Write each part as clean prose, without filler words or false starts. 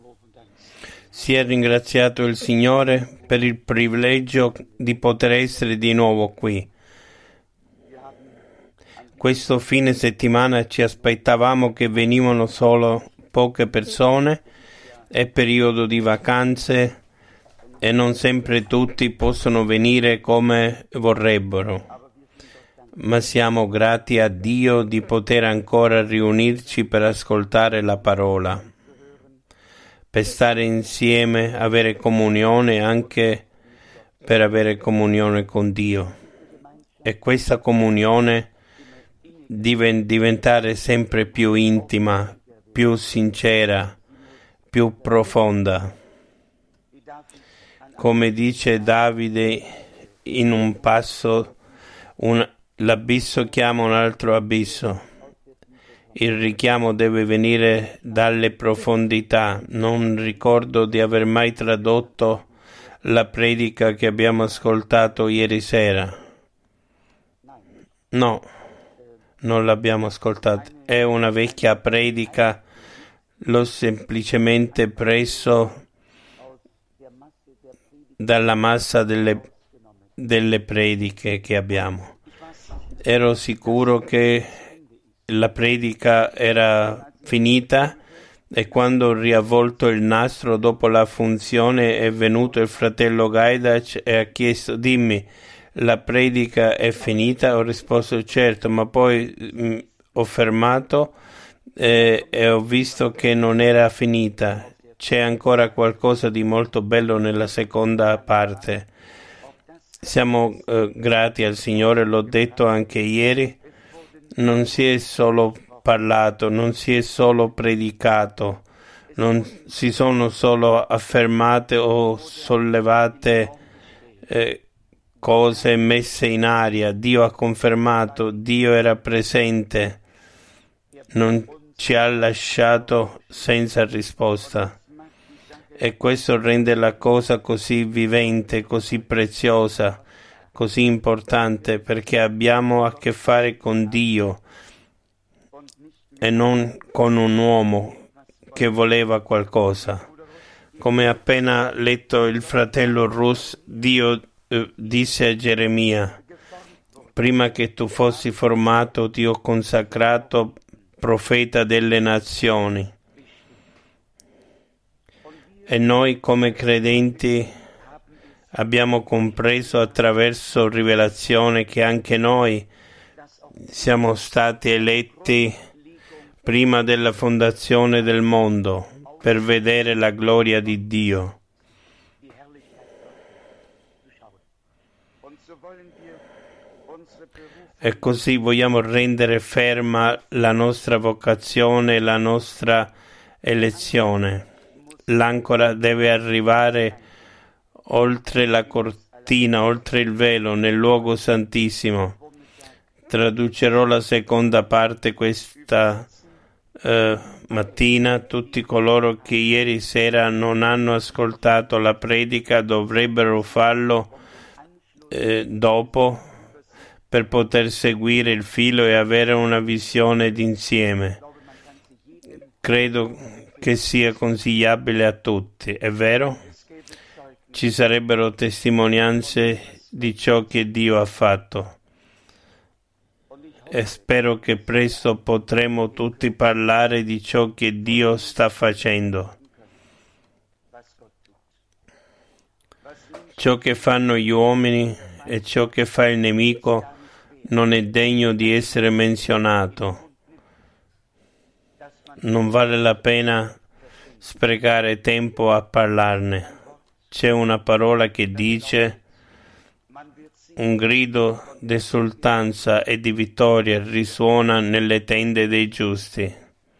Sia ringraziato il Signore per il privilegio di poter essere di nuovo qui. Questo fine settimana ci aspettavamo che venivano solo poche persone, è periodo di vacanze e non sempre tutti possono venire come vorrebbero. Ma siamo grati a Dio di poter ancora riunirci per ascoltare la parola, per stare insieme, avere comunione, anche per avere comunione con Dio. E questa comunione diventare sempre più intima, più sincera, più profonda. Come dice Davide in un passo, l'abisso chiama un altro abisso. Il richiamo deve venire dalle profondità. Non ricordo di aver mai tradotto la predica che abbiamo ascoltato ieri sera. No, non l'abbiamo ascoltata. È una vecchia predica. L'ho semplicemente preso dalla massa delle prediche che abbiamo. Ero sicuro che la predica era finita e quando ho riavvolto il nastro dopo la funzione è venuto il fratello Gaidac e ha chiesto: dimmi, la predica è finita? Ho risposto certo, ma poi ho fermato e ho visto che non era finita. C'è ancora qualcosa di molto bello nella seconda parte. Siamo grati al Signore, l'ho detto anche ieri. Non si è solo parlato, non si è solo predicato, non si sono solo affermate o sollevate cose messe in aria. Dio ha confermato, Dio era presente, non ci ha lasciato senza risposta. E questo rende la cosa così vivente, così preziosa, così importante, perché abbiamo a che fare con Dio e non con un uomo che voleva qualcosa. Come appena letto il fratello Rus, Dio disse a Geremia: prima che tu fossi formato ti ho consacrato profeta delle nazioni. E noi come credenti abbiamo compreso attraverso rivelazione che anche noi siamo stati eletti prima della fondazione del mondo per vedere la gloria di Dio. E così vogliamo rendere ferma la nostra vocazione, la nostra elezione. L'ancora deve arrivare oltre la cortina, oltre il velo, nel luogo santissimo. Traducerò la seconda parte questa mattina. Tutti coloro che ieri sera non hanno ascoltato la predica dovrebbero farlo dopo per poter seguire il filo e avere una visione d'insieme. Credo che sia consigliabile a tutti, è vero? Ci sarebbero testimonianze di ciò che Dio ha fatto e spero che presto potremo tutti parlare di ciò che Dio sta facendo. Ciò che fanno gli uomini e ciò che fa il nemico non è degno di essere menzionato. Non vale la pena sprecare tempo a parlarne. C'è una parola che dice: un grido d'esultanza e di vittoria risuona nelle tende dei giusti.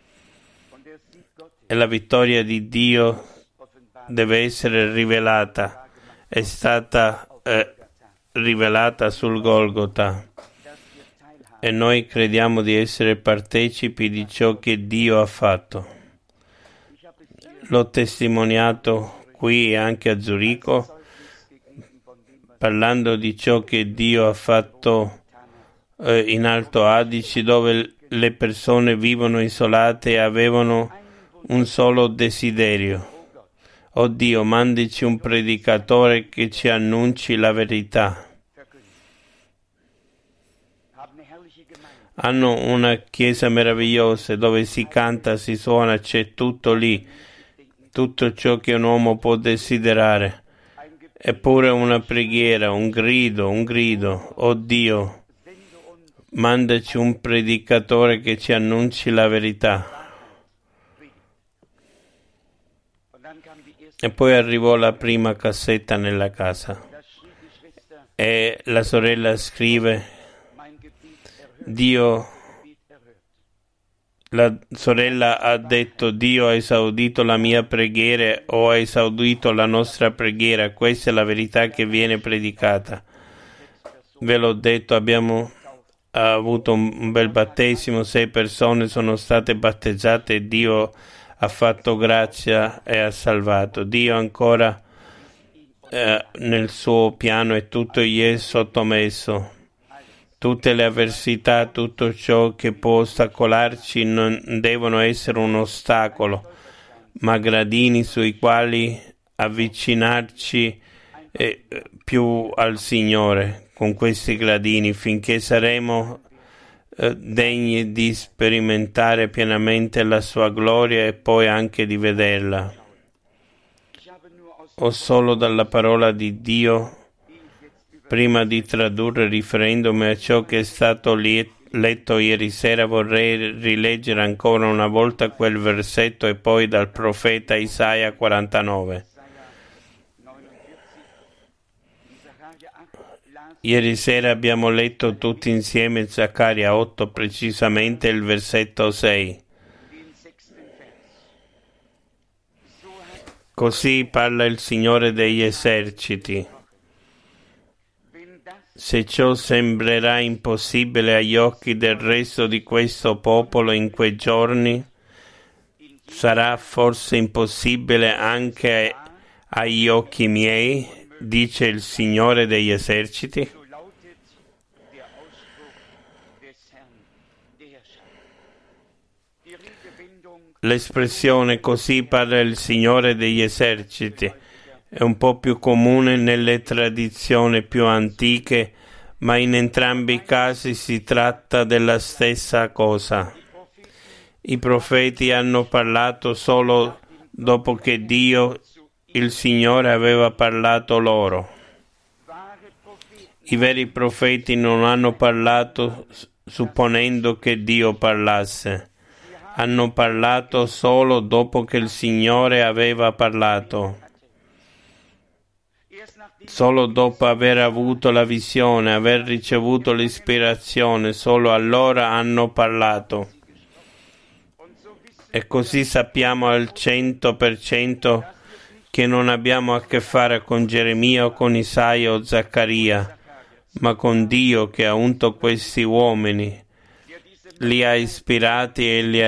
E la vittoria di Dio deve essere rivelata. È stata rivelata sul Golgota. E noi crediamo di essere partecipi di ciò che Dio ha fatto. L'ho testimoniato qui e anche a Zurigo, parlando di ciò che Dio ha fatto in Alto Adige, dove le persone vivono isolate e avevano un solo desiderio: Oh Dio, mandici un predicatore che ci annunci la verità. Hanno una chiesa meravigliosa dove si canta, si suona, c'è tutto lì, tutto ciò che un uomo può desiderare. Eppure una preghiera, un grido. Oh Dio, mandaci un predicatore che ci annunci la verità. E poi arrivò la prima cassetta nella casa e la sorella scrive: la sorella ha detto, Dio ha esaudito la mia preghiera o ha esaudito la nostra preghiera. Questa è la verità che viene predicata. Ve l'ho detto, abbiamo avuto un bel battesimo, 6 persone sono state battezzate e Dio ha fatto grazia e ha salvato. Dio ancora nel suo piano e tutto gli è sottomesso. Tutte le avversità, tutto ciò che può ostacolarci non devono essere un ostacolo, ma gradini sui quali avvicinarci più al Signore con questi gradini, finché saremo degni di sperimentare pienamente la sua gloria e poi anche di vederla. O solo dalla parola di Dio, prima di tradurre, riferendomi a ciò che è stato letto ieri sera, vorrei rileggere ancora una volta quel versetto e poi dal profeta Isaia 49. Ieri sera abbiamo letto tutti insieme Zaccaria 8, precisamente il versetto 6. Così parla il Signore degli eserciti. Se ciò sembrerà impossibile agli occhi del resto di questo popolo in quei giorni, sarà forse impossibile anche agli occhi miei, dice il Signore degli eserciti. L'espressione così parla il Signore degli eserciti è un po' più comune nelle tradizioni più antiche, ma in entrambi i casi si tratta della stessa cosa. I profeti hanno parlato solo dopo che Dio, il Signore, aveva parlato loro. I veri profeti non hanno parlato supponendo che Dio parlasse. Hanno parlato solo dopo che il Signore aveva parlato. Solo dopo aver avuto la visione, aver ricevuto l'ispirazione, solo allora hanno parlato. E così sappiamo al 100% che non abbiamo a che fare con Geremia o con Isaia o Zaccaria, ma con Dio che ha unto questi uomini, li ha ispirati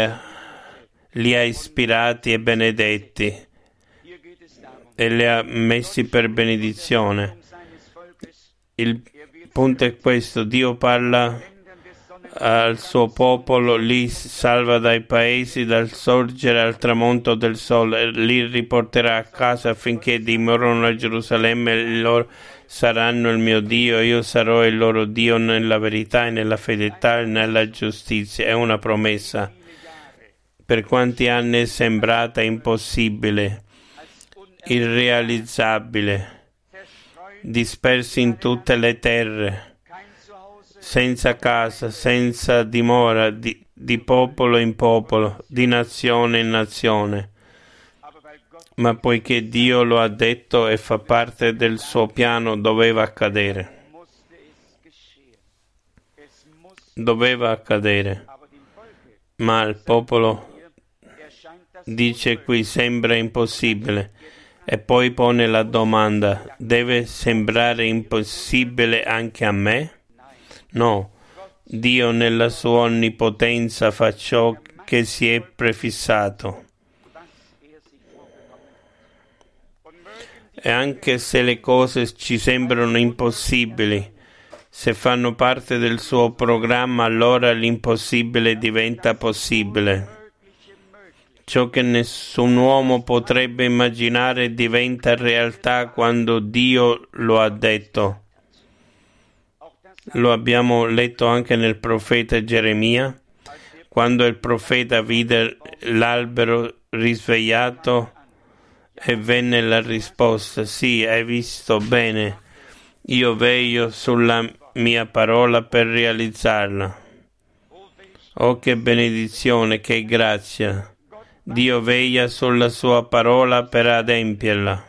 e benedetti e li ha messi per benedizione. Il punto è questo: Dio parla al suo popolo, li salva dai paesi, dal sorgere al tramonto del sole, li riporterà a casa affinché dimorano a Gerusalemme. Loro saranno il mio Dio, io sarò il loro Dio nella verità e nella fedeltà e nella giustizia. È una promessa. Per quanti anni è sembrata impossibile, irrealizzabile, dispersi in tutte le terre, senza casa, senza dimora, di popolo in popolo, di nazione in nazione. Ma poiché Dio lo ha detto e fa parte del suo piano, doveva accadere. Doveva accadere. Ma il popolo dice qui sembra impossibile. E poi pone la domanda: deve sembrare impossibile anche a me? No, Dio nella sua onnipotenza fa ciò che si è prefissato. E anche se le cose ci sembrano impossibili, se fanno parte del suo programma, allora l'impossibile diventa possibile. Ciò che nessun uomo potrebbe immaginare diventa realtà quando Dio lo ha detto. Lo abbiamo letto anche nel profeta Geremia, quando il profeta vide l'albero risvegliato e venne la risposta: sì, hai visto bene, io veglio sulla mia parola per realizzarla. Oh, che benedizione, che grazia! Dio veglia sulla sua parola per adempierla.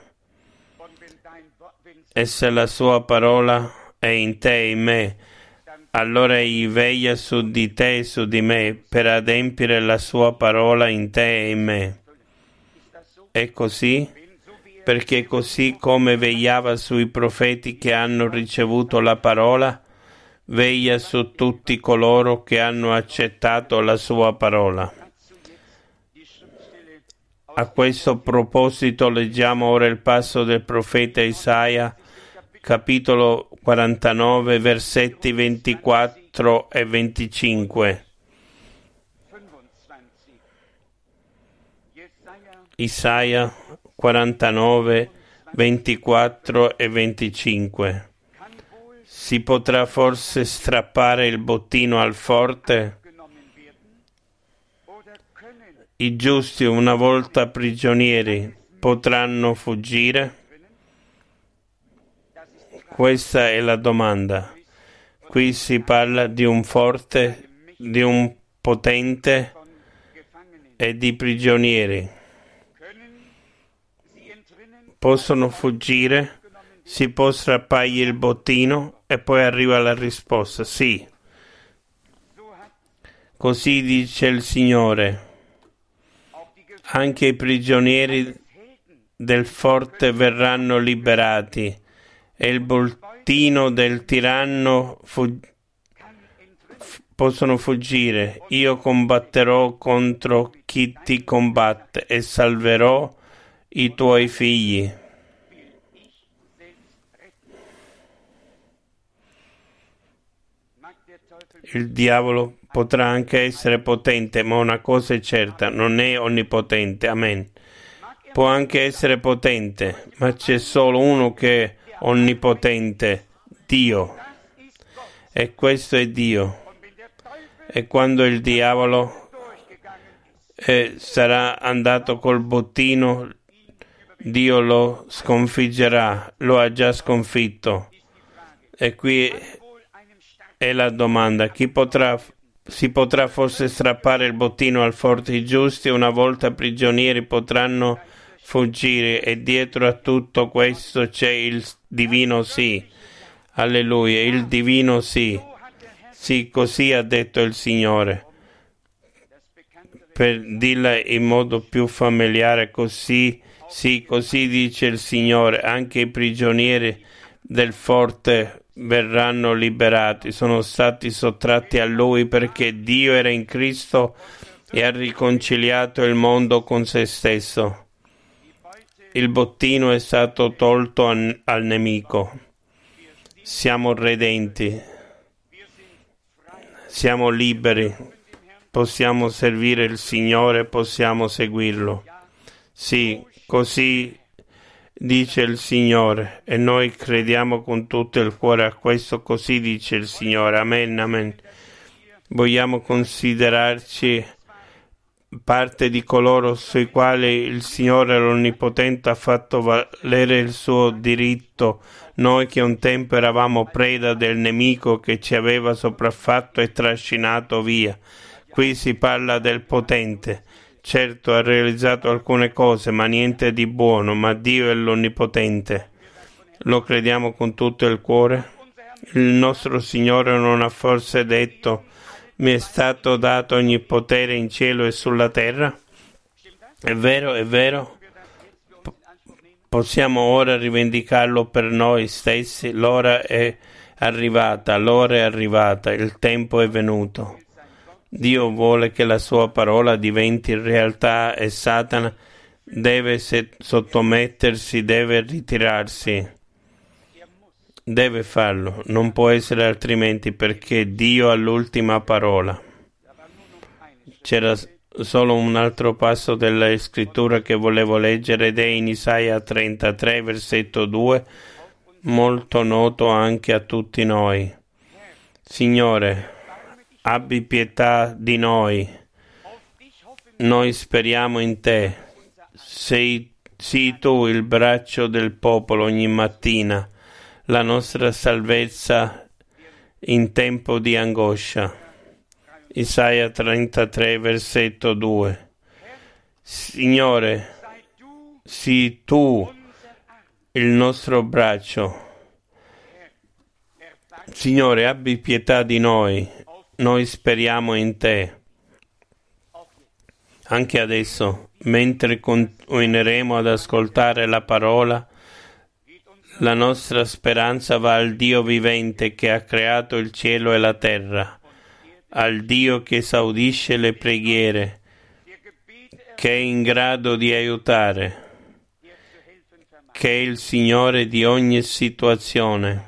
E se la sua parola è in te e in me, allora egli veglia su di te e su di me per adempiere la sua parola in te e in me. È così? Perché così come vegliava sui profeti che hanno ricevuto la parola, veglia su tutti coloro che hanno accettato la sua parola. A questo proposito leggiamo ora il passo del profeta Isaia, capitolo 49, versetti 24 e 25. Isaia 49, 24 e 25. Si potrà forse strappare il bottino al forte? I giusti, una volta prigionieri, potranno fuggire? Questa è la domanda. Qui si parla di un forte, di un potente e di prigionieri. Possono fuggire? Si può strappargli il bottino? E poi arriva la risposta: sì. Così dice il Signore. Anche i prigionieri del forte verranno liberati e il bottino del tiranno possono fuggire. Io combatterò contro chi ti combatte e salverò i tuoi figli. Il diavolo potrà anche essere potente, ma una cosa è certa, non è onnipotente. Amen. Può anche essere potente, ma c'è solo uno che è onnipotente, Dio. E questo è Dio. E quando il diavolo sarà andato col bottino, Dio lo sconfiggerà, lo ha già sconfitto. E qui è la domanda: si potrà forse strappare il bottino al forte? I giusti, una volta prigionieri, potranno fuggire, e dietro a tutto questo c'è il divino sì. Alleluia, il divino sì. Sì, così ha detto il Signore. Per dirla in modo più familiare, così, sì, così dice il Signore, anche i prigionieri del forte verranno liberati, sono stati sottratti a Lui perché Dio era in Cristo e ha riconciliato il mondo con se stesso. Il bottino è stato tolto al nemico. Siamo redenti, siamo liberi, possiamo servire il Signore, possiamo seguirlo. Sì, così dice il Signore, e noi crediamo con tutto il cuore a questo. Così dice il Signore. Amen, amen. Vogliamo considerarci parte di coloro sui quali il Signore l'Onnipotente ha fatto valere il suo diritto, noi che un tempo eravamo preda del nemico che ci aveva sopraffatto e trascinato via. Qui si parla del potente. Certo, ha realizzato alcune cose, ma niente di buono, ma Dio è l'Onnipotente. Lo crediamo con tutto il cuore? Il nostro Signore non ha forse detto: mi è stato dato ogni potere in cielo e sulla terra? È vero, è vero. Possiamo ora rivendicarlo per noi stessi. L'ora è arrivata, il tempo è venuto. Dio vuole che la sua parola diventi realtà e Satana deve sottomettersi, deve ritirarsi. Deve farlo, non può essere altrimenti, perché Dio ha l'ultima parola. C'era solo un altro passo della scrittura che volevo leggere ed è in Isaia 33, versetto 2, molto noto anche a tutti noi. Signore, abbi pietà di noi. Noi speriamo in te. Sii tu il braccio del popolo ogni mattina, la nostra salvezza in tempo di angoscia. Isaia 33, versetto 2. Signore, sii tu il nostro braccio. Signore, abbi pietà di noi. Noi speriamo in te. Anche adesso, mentre continueremo ad ascoltare la parola, la nostra speranza va al Dio vivente che ha creato il cielo e la terra, al Dio che esaudisce le preghiere, che è in grado di aiutare, che è il Signore di ogni situazione,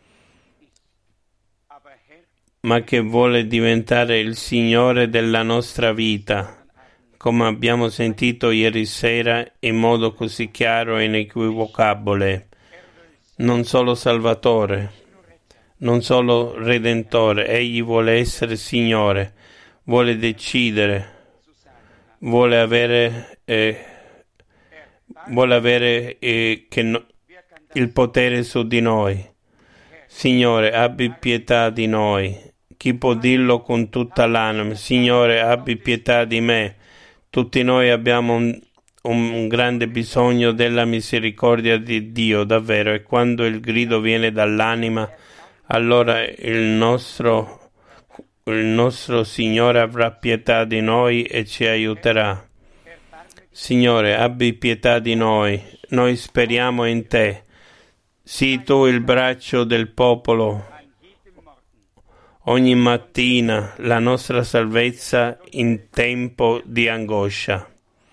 ma che vuole diventare il Signore della nostra vita, come abbiamo sentito ieri sera in modo così chiaro e inequivocabile. Non solo Salvatore, non solo Redentore, Egli vuole essere Signore, vuole decidere, vuole avere il potere su di noi. Signore, abbi pietà di noi. Chi può dirlo con tutta l'anima? Signore, abbi pietà di me. Tutti noi abbiamo un grande bisogno della misericordia di Dio, davvero, e quando il grido viene dall'anima, allora il nostro Signore avrà pietà di noi e ci aiuterà. Signore, abbi pietà di noi. Noi speriamo in te. Sii tu il braccio del popolo ogni mattina, la nostra salvezza in tempo di angoscia.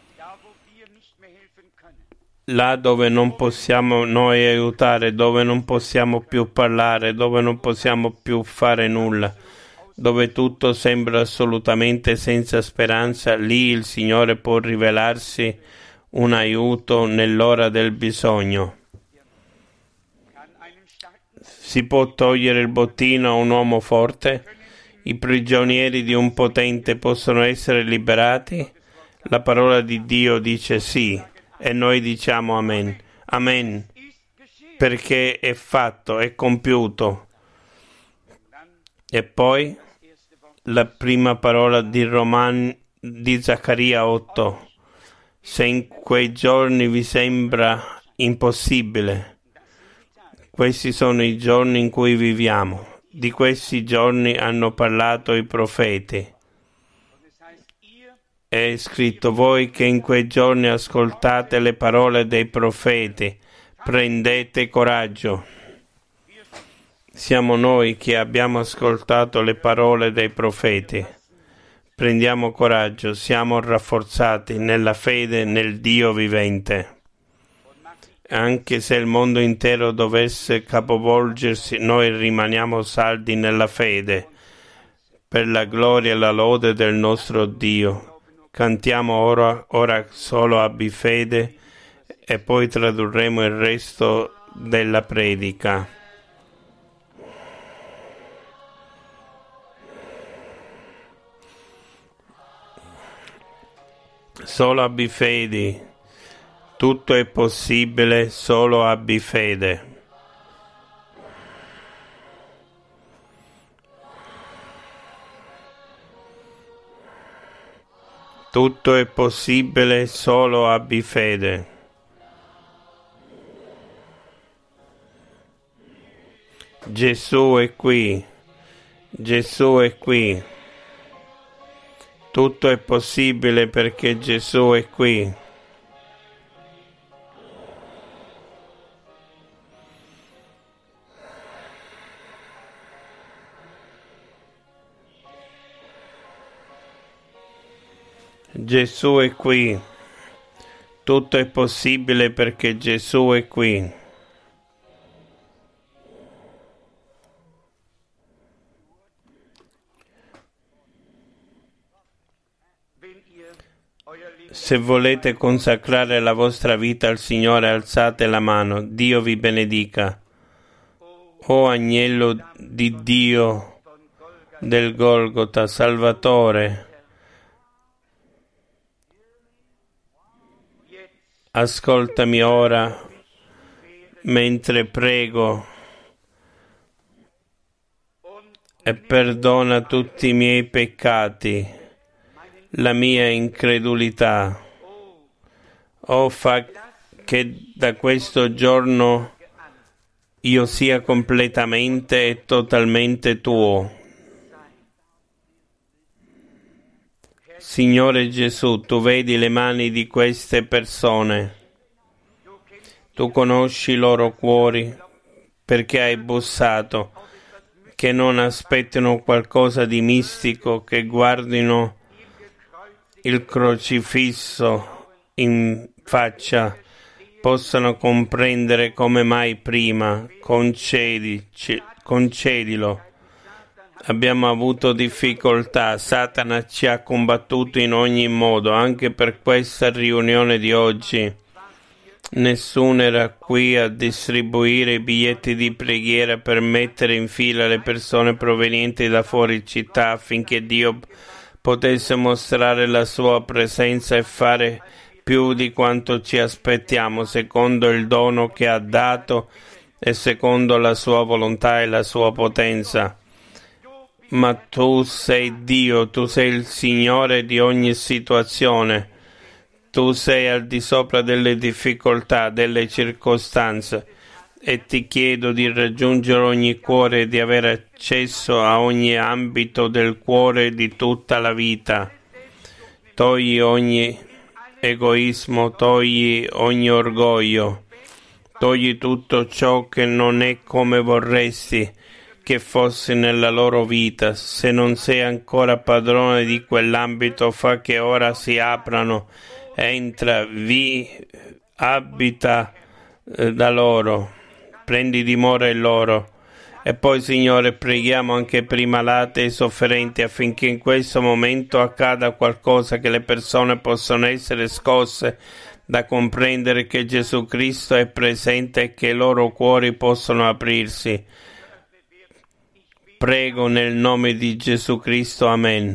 Là dove non possiamo noi aiutare, dove non possiamo più parlare, dove non possiamo più fare nulla, dove tutto sembra assolutamente senza speranza, lì il Signore può rivelarsi un aiuto nell'ora del bisogno. Si può togliere il bottino a un uomo forte? I prigionieri di un potente possono essere liberati? La parola di Dio dice sì, e noi diciamo amen. Amen, perché è fatto, è compiuto. E poi la prima parola di Zaccaria 8. Se in quei giorni vi sembra impossibile, questi sono i giorni in cui viviamo. Di questi giorni hanno parlato i profeti. È scritto: voi che in quei giorni ascoltate le parole dei profeti, prendete coraggio. Siamo noi che abbiamo ascoltato le parole dei profeti. Prendiamo coraggio, siamo rafforzati nella fede nel Dio vivente. Anche se il mondo intero dovesse capovolgersi, noi rimaniamo saldi nella fede, per la gloria e la lode del nostro Dio. Cantiamo ora solo abbi fede e poi tradurremo il resto della predica. Solo abbi fede. Tutto è possibile, solo abbi fede. Tutto è possibile, solo abbi fede. Gesù è qui. Gesù è qui. Tutto è possibile perché Gesù è qui. Gesù è qui. Tutto è possibile perché Gesù è qui. Se volete consacrare la vostra vita al Signore, alzate la mano. Dio vi benedica. O agnello di Dio del Golgota, Salvatore, ascoltami ora mentre prego e perdona tutti i miei peccati, la mia incredulità. O fa che da questo giorno io sia completamente e totalmente tuo. Signore Gesù, tu vedi le mani di queste persone. Tu conosci i loro cuori perché hai bussato, che non aspettino qualcosa di mistico, che guardino il crocifisso in faccia, possano comprendere come mai prima. Concedilo. Abbiamo avuto difficoltà, Satana ci ha combattuto in ogni modo, anche per questa riunione di oggi. Nessuno era qui a distribuire i biglietti di preghiera per mettere in fila le persone provenienti da fuori città affinché Dio potesse mostrare la sua presenza e fare più di quanto ci aspettiamo, secondo il dono che ha dato e secondo la sua volontà e la sua potenza. Ma tu sei Dio, tu sei il Signore di ogni situazione. Tu sei al di sopra delle difficoltà, delle circostanze, e ti chiedo di raggiungere ogni cuore e di avere accesso a ogni ambito del cuore di tutta la vita. Togli ogni egoismo, togli ogni orgoglio, togli tutto ciò che non è come vorresti che fosse nella loro vita. Se non sei ancora padrone di quell'ambito, fa che ora si aprano. Entra, abita da loro, prendi dimora in loro. E poi, Signore, preghiamo anche per i malati e i sofferenti affinché in questo momento accada qualcosa, che le persone possano essere scosse da comprendere che Gesù Cristo è presente e che i loro cuori possono aprirsi. Prego nel nome di Gesù Cristo. Amen.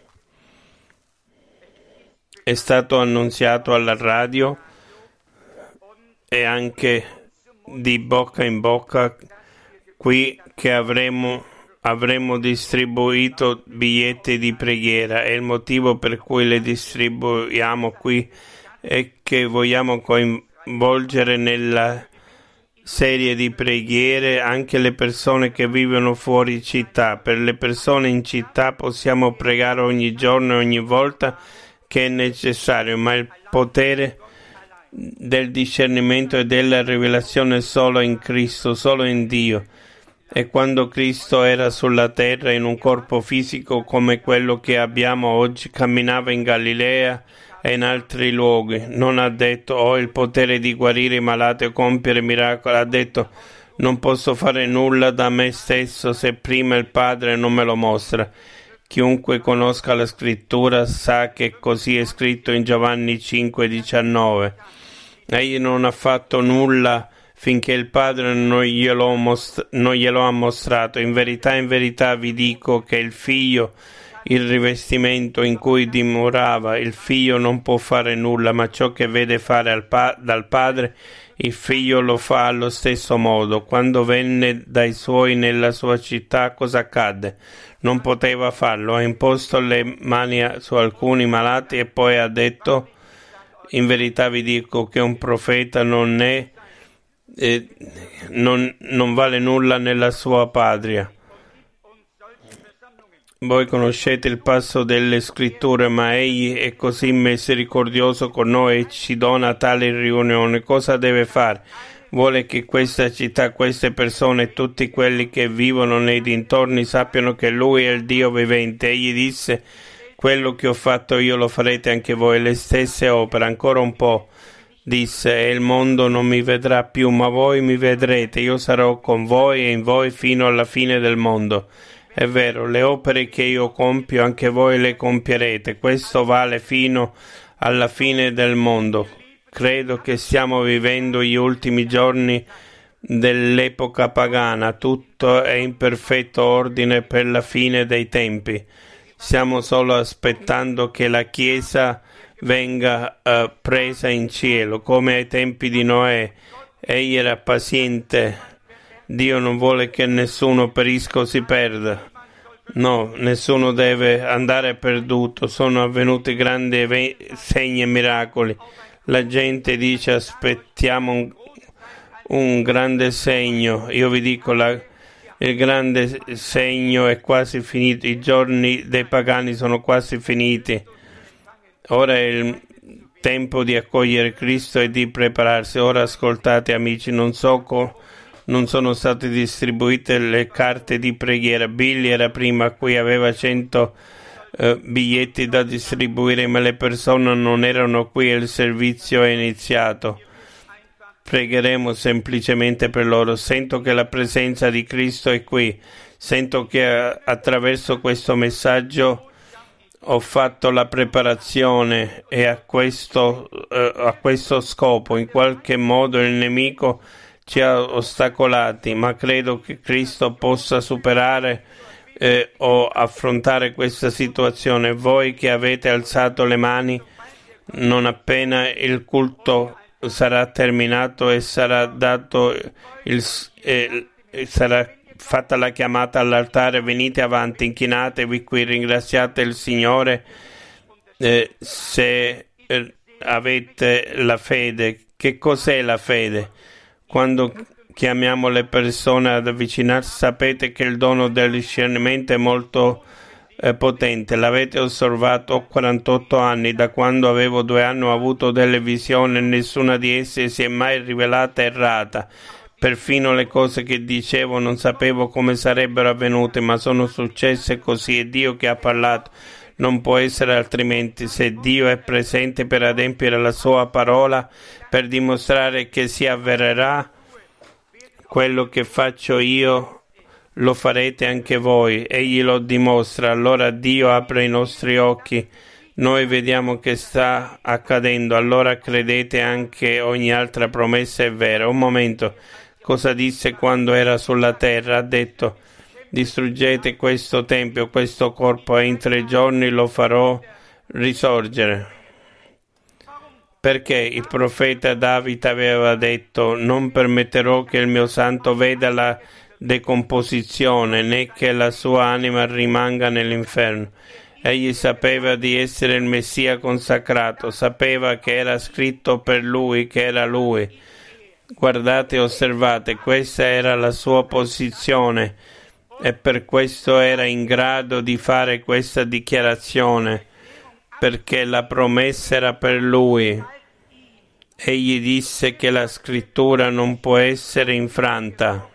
È stato annunziato alla radio e anche di bocca in bocca qui che avremo distribuito biglietti di preghiera, e il motivo per cui le distribuiamo qui è che vogliamo coinvolgere nella serie di preghiere anche le persone che vivono fuori città. Per le persone in città possiamo pregare ogni giorno e ogni volta che è necessario, ma il potere del discernimento e della rivelazione solo in Cristo, solo in Dio. E quando Cristo era sulla terra in un corpo fisico come quello che abbiamo oggi, camminava in Galilea e in altri luoghi, non ha detto ho il potere di guarire i malati o compiere miracoli, ha detto non posso fare nulla da me stesso se prima il Padre non me lo mostra. Chiunque conosca la scrittura sa che così è scritto in Giovanni 5,19. Egli non ha fatto nulla finché il Padre non glielo ha mostrato. In verità vi dico che il Figlio, il rivestimento in cui dimorava, il Figlio non può fare nulla, ma ciò che vede fare dal Padre, il Figlio lo fa allo stesso modo. Quando venne dai suoi nella sua città, cosa accadde? Non poteva farlo, ha imposto le mani su alcuni malati e poi ha detto in verità vi dico che un profeta non vale nulla nella sua patria. Voi conoscete il passo delle scritture, ma egli è così misericordioso con noi e ci dona tale riunione. Cosa deve fare? Vuole che questa città, queste persone e tutti quelli che vivono nei dintorni sappiano che Lui è il Dio vivente. Egli disse, quello che ho fatto io lo farete anche voi, le stesse opere. Ancora un po', disse, e il mondo non mi vedrà più, ma voi mi vedrete. Io sarò con voi e in voi fino alla fine del mondo. È vero, le opere che io compio anche voi le compierete. Questo vale fino alla fine del mondo. Credo che stiamo vivendo gli ultimi giorni dell'epoca pagana. Tutto è in perfetto ordine per la fine dei tempi. Stiamo solo aspettando che la Chiesa venga presa in cielo, come ai tempi di Noè. Egli era paziente. Dio non vuole che nessuno perisca o si perda. No, nessuno deve andare perduto. Sono avvenuti grandi segni e miracoli. La gente dice aspettiamo un grande segno. Io vi dico, il grande segno è quasi finito. I giorni dei pagani sono quasi finiti. Ora è il tempo di accogliere Cristo e di prepararsi. Ora ascoltate, amici, non sono state distribuite le carte di preghiera. Billy era prima qui, aveva 100 biglietti da distribuire, ma le persone non erano qui e il servizio è iniziato. Pregheremo semplicemente per loro. Sento che la presenza di Cristo è qui. Sento che attraverso questo messaggio ho fatto la preparazione e a questo scopo. In qualche modo il nemico ci ha ostacolati, ma credo che Cristo possa superare o affrontare questa situazione. Voi che avete alzato le mani, non appena il culto sarà terminato e sarà dato sarà fatta la chiamata all'altare, venite avanti, inchinatevi qui, ringraziate il Signore se avete la fede. Che cos'è la fede? Quando chiamiamo le persone ad avvicinarsi, sapete che il dono del discernimento è molto potente. L'avete osservato. Ho 48 anni, da quando avevo 2 anni ho avuto delle visioni, nessuna di esse si è mai rivelata errata. Perfino le cose che dicevo non sapevo come sarebbero avvenute, ma sono successe così. È Dio che ha parlato, non può essere altrimenti. Se Dio è presente per adempiere la sua parola, per dimostrare che si avvererà, quello che faccio io lo farete anche voi. Egli lo dimostra. Allora Dio apre i nostri occhi, noi vediamo che sta accadendo, allora credete anche ogni altra promessa è vera. Un momento, cosa disse quando era sulla terra? Ha detto: distruggete questo tempio, questo corpo, e in 3 giorni lo farò risorgere. Perché il profeta Davide aveva detto: non permetterò che il mio santo veda la decomposizione, né che la sua anima rimanga nell'inferno. Egli sapeva di essere il Messia consacrato, sapeva che era scritto per lui, che era lui. Guardate e osservate, questa era la sua posizione e per questo era in grado di fare questa dichiarazione, perché la promessa era per lui. Egli disse che la scrittura non può essere infranta.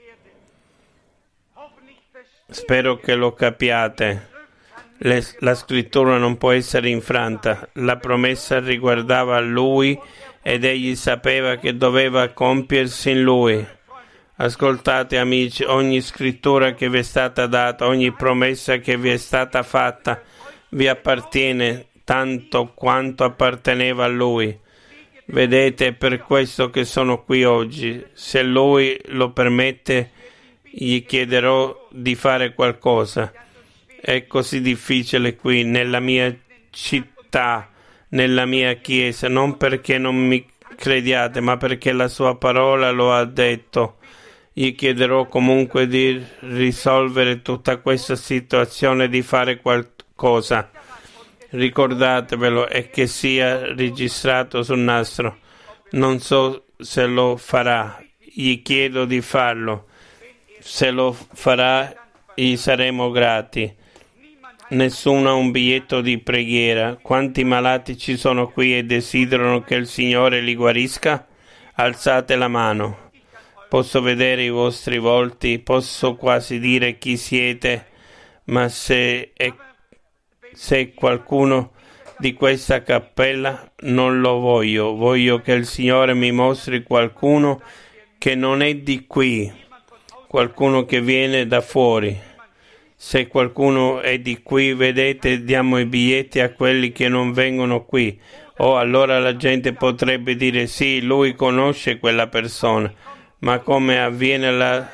Spero che lo capiate. La scrittura non può essere infranta. La promessa riguardava lui ed egli sapeva che doveva compiersi in lui. Ascoltate, amici, ogni scrittura che vi è stata data, ogni promessa che vi è stata fatta, vi appartiene tanto quanto apparteneva a lui. Vedete, è per questo che sono qui oggi. Se lui lo permette, gli chiederò di fare qualcosa. È così difficile qui, nella mia città, nella mia chiesa, non perché non mi crediate, ma perché la sua parola lo ha detto. Gli chiederò comunque di risolvere tutta questa situazione, di fare qualcosa. Ricordatevelo e che sia registrato sul nastro. Non so se lo farà, gli chiedo di farlo. Se lo farà, gli saremo grati. Nessuno ha un biglietto di preghiera. Quanti malati ci sono qui e desiderano che il Signore li guarisca? Alzate la mano. Posso vedere i vostri volti, posso quasi dire chi siete, ma se qualcuno di questa cappella, non lo voglio. Voglio che il Signore mi mostri qualcuno che non è di qui, qualcuno che viene da fuori. Se qualcuno è di qui, vedete, diamo i biglietti a quelli che non vengono qui. Allora la gente potrebbe dire sì, lui conosce quella persona, ma come avviene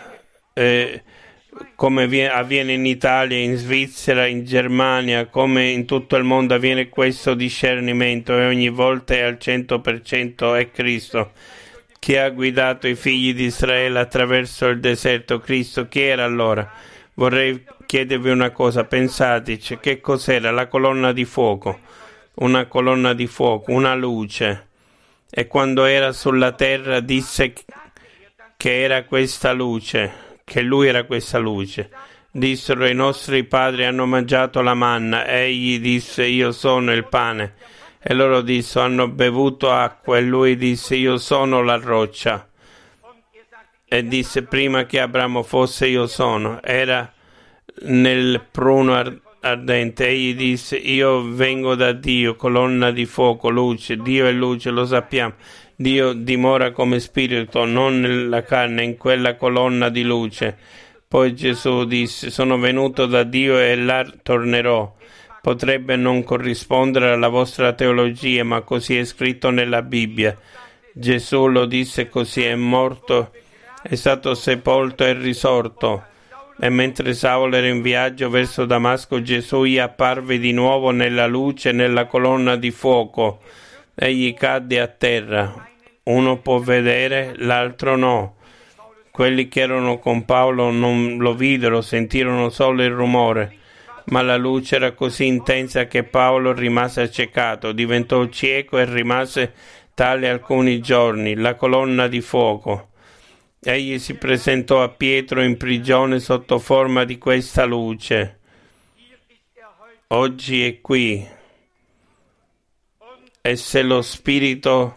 avviene in Italia, in Svizzera, in Germania, come in tutto il mondo avviene questo discernimento e ogni volta è al 100% è Cristo. Chi ha guidato i figli di Israele attraverso il deserto? Cristo. Chi era allora? Vorrei chiedervi una cosa, pensateci, che cos'era la colonna di fuoco? Una colonna di fuoco, una luce. E quando era sulla terra disse che era questa luce, che lui era questa luce. Dissero: i nostri padri hanno mangiato la manna. Egli disse: io sono il pane. E loro dissero: hanno bevuto acqua. E lui disse: io sono la roccia. E disse: prima che Abramo fosse io sono. Era nel pruno ardente. Egli disse: io vengo da Dio, colonna di fuoco, luce. Dio è luce, lo sappiamo. Dio dimora come spirito, non nella carne, in quella colonna di luce. Poi Gesù disse: sono venuto da Dio e là tornerò. Potrebbe non corrispondere alla vostra teologia, ma così è scritto nella Bibbia. Gesù lo disse così: è morto, è stato sepolto e risorto. E mentre Saulo era in viaggio verso Damasco, Gesù gli apparve di nuovo nella luce, nella colonna di fuoco. Egli cadde a terra. Uno può vedere, l'altro no. Quelli che erano con Paolo non lo videro, sentirono solo il rumore. Ma la luce era così intensa che Paolo rimase accecato, diventò cieco e rimase tale alcuni giorni. La colonna di fuoco. Egli si presentò a Pietro in prigione sotto forma di questa luce. Oggi è qui. E se lo spirito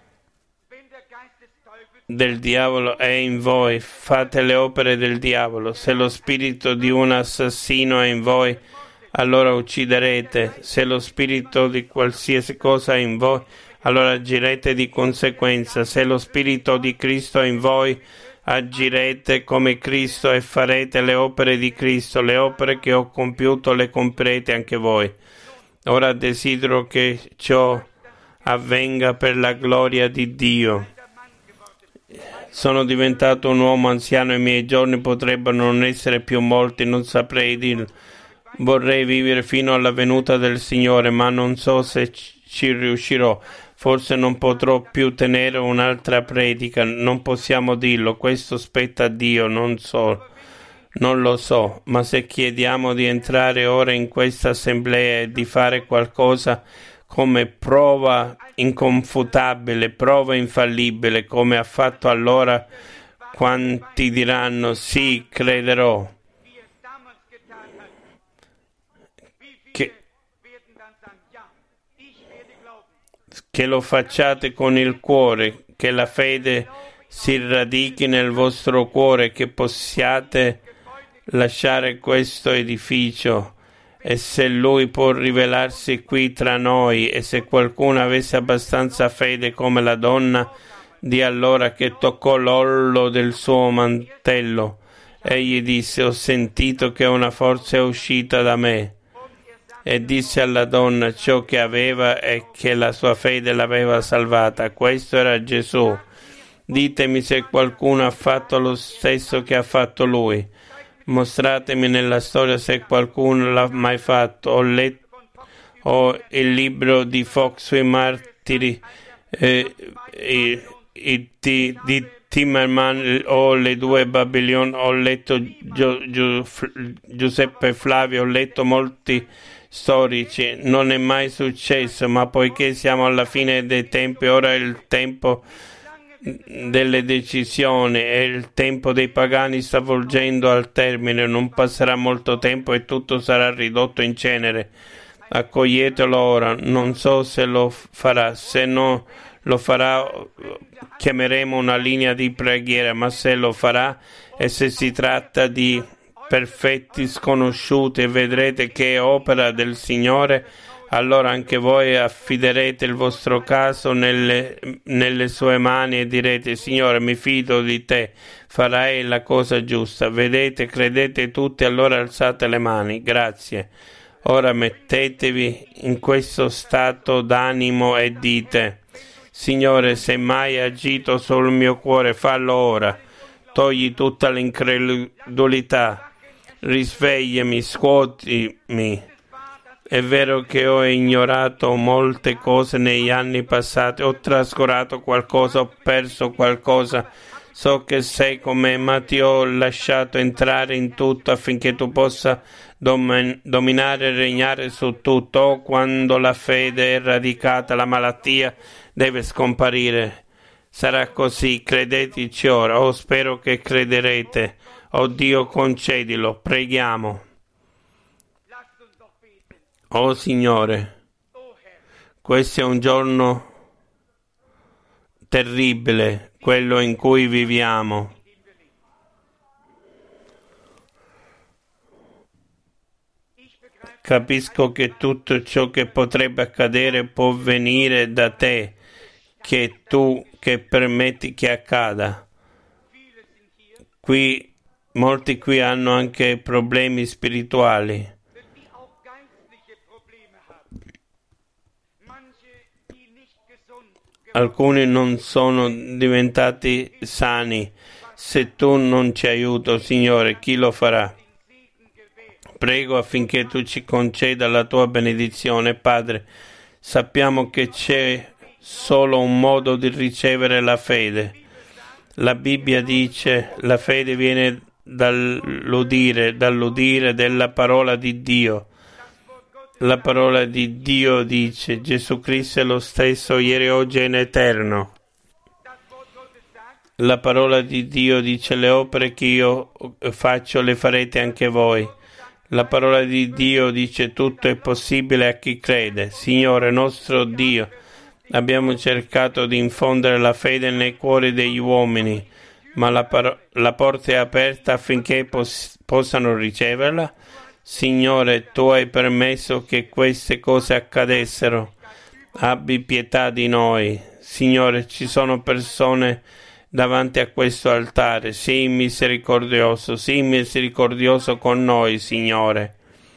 del diavolo è in voi, fate le opere del diavolo. Se lo spirito di un assassino è in voi, allora ucciderete. Se lo spirito di qualsiasi cosa è in voi, allora agirete di conseguenza. Se lo spirito di Cristo è in voi, agirete come Cristo e farete le opere di Cristo. Le opere che ho compiuto le compirete anche voi. Ora desidero che ciò avvenga per la gloria di Dio. Sono diventato un uomo anziano, i miei giorni potrebbero non essere più molti, non saprei dirlo. Vorrei vivere fino alla venuta del Signore, ma non so se ci riuscirò. Forse non potrò più tenere un'altra predica, non possiamo dirlo, questo spetta a Dio, non lo so, ma se chiediamo di entrare ora in questa assemblea e di fare qualcosa come prova inconfutabile, prova infallibile, come ha fatto allora, quanti diranno sì, crederò. Che lo facciate con il cuore, che la fede si radichi nel vostro cuore, che possiate lasciare questo edificio. E se lui può rivelarsi qui tra noi, e se qualcuno avesse abbastanza fede come la donna di allora che toccò l'orlo del suo mantello, egli disse: ho sentito che una forza è uscita da me. E disse alla donna ciò che aveva e che la sua fede l'aveva salvata. Questo era Gesù. Ditemi se qualcuno ha fatto lo stesso che ha fatto lui. Mostratemi nella storia se qualcuno l'ha mai fatto. Ho il libro di Fox sui martiri di Timmerman, ho le due Babilonie, ho letto Giuseppe Flavio, ho letto molti storici. Non è mai successo, ma poiché siamo alla fine dei tempi, ora è il tempo delle decisioni e il tempo dei pagani sta volgendo al termine. Non passerà molto tempo e tutto sarà ridotto in cenere. Accoglietelo ora. Non so se lo farà, se no lo farà chiameremo una linea di preghiera, ma se lo farà e se si tratta di perfetti sconosciuti, vedrete che è opera del Signore, allora anche voi affiderete il vostro caso nelle sue mani e direte: Signore, mi fido di te, farai la cosa giusta. Vedete, credete tutti, allora alzate le mani. Grazie. Ora mettetevi in questo stato d'animo e dite: Signore, se mai hai agito sul mio cuore, fallo ora. Togli tutta l'incredulità, risvegliami, scuotimi. È vero che ho ignorato molte cose negli anni passati, ho trascurato qualcosa, ho perso qualcosa. So che sei con me, ma ti ho lasciato entrare in tutto affinché tu possa dominare e regnare su tutto. Oh, quando la fede è radicata, la malattia deve scomparire. Sarà così, credeteci ora. Oh, spero che crederete. Oh Dio, concedilo, preghiamo. Oh Signore, questo è un giorno terribile, quello in cui viviamo. Capisco che tutto ciò che potrebbe accadere può venire da te, che tu che permetti che accada. Molti qui hanno anche problemi spirituali. Alcuni non sono diventati sani. Se tu non ci aiuti, Signore, chi lo farà? Prego affinché tu ci conceda la tua benedizione, Padre. Sappiamo che c'è solo un modo di ricevere la fede. La Bibbia dice: la fede viene dall'udire della parola di Dio. La parola di Dio dice: Gesù Cristo è lo stesso ieri, oggi e in eterno. La parola di Dio dice: le opere che io faccio le farete anche voi. La parola di Dio dice: tutto è possibile a chi crede. Signore nostro Dio, abbiamo cercato di infondere la fede nei cuori degli uomini, ma la porta è aperta affinché possano riceverla. Signore, tu hai permesso che queste cose accadessero. Abbi pietà di noi. Signore, ci sono persone davanti a questo altare. Sii misericordioso con noi, Signore.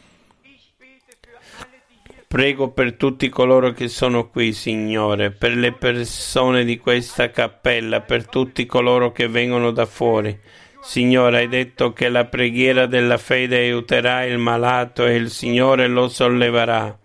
Prego per tutti coloro che sono qui, Signore, per le persone di questa cappella, per tutti coloro che vengono da fuori. Signore, hai detto che la preghiera della fede aiuterà il malato e il Signore lo solleverà.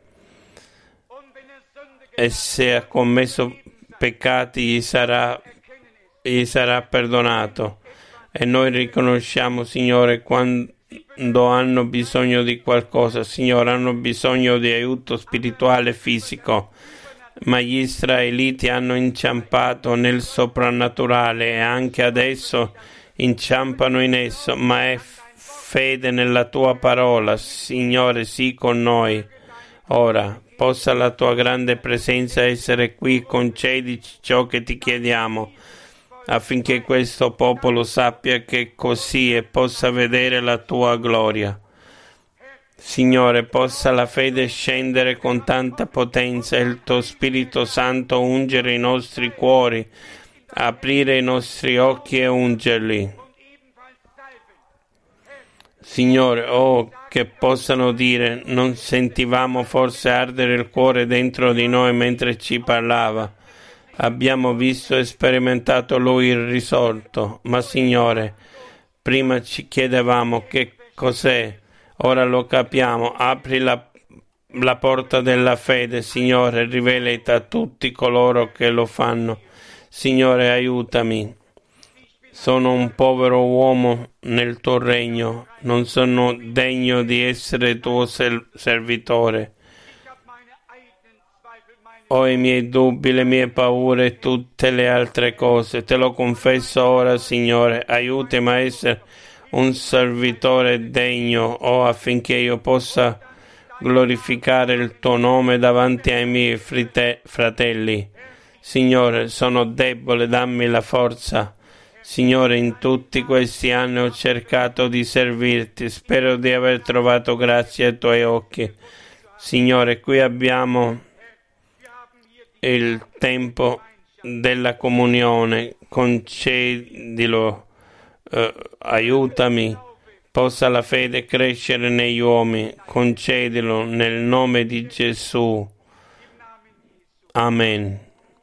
E se ha commesso peccati gli sarà perdonato. E noi riconosciamo, Signore, quando hanno bisogno di qualcosa, Signore, hanno bisogno di aiuto spirituale e fisico. Ma gli israeliti hanno inciampato nel soprannaturale e anche adesso inciampano in esso, ma è fede nella tua parola. Signore, sii con noi. Ora, possa la tua grande presenza essere qui, concedici ciò che ti chiediamo, affinché questo popolo sappia che così e possa vedere la tua gloria. Signore, possa la fede scendere con tanta potenza e il tuo Spirito Santo ungere i nostri cuori, aprire i nostri occhi e ungerli. Signore, oh, che possano dire: non sentivamo forse ardere il cuore dentro di noi mentre ci parlava. Abbiamo visto e sperimentato Lui il risorto. Ma Signore, prima ci chiedevamo che cos'è, ora lo capiamo. Apri la porta della fede, Signore, rivelati a tutti coloro che lo fanno. Signore, aiutami. Sono un povero uomo nel tuo regno, non sono degno di essere tuo servitore. Ho i miei dubbi, le mie paure e tutte le altre cose. Te lo confesso ora, Signore. Aiutami a essere un servitore degno, affinché io possa glorificare il tuo nome davanti ai miei fratelli. Signore, sono debole, dammi la forza. Signore, in tutti questi anni ho cercato di servirti, spero di aver trovato grazia ai tuoi occhi. Signore, qui abbiamo il tempo della comunione, concedilo, aiutami, possa la fede crescere negli uomini, concedilo nel nome di Gesù. Amen.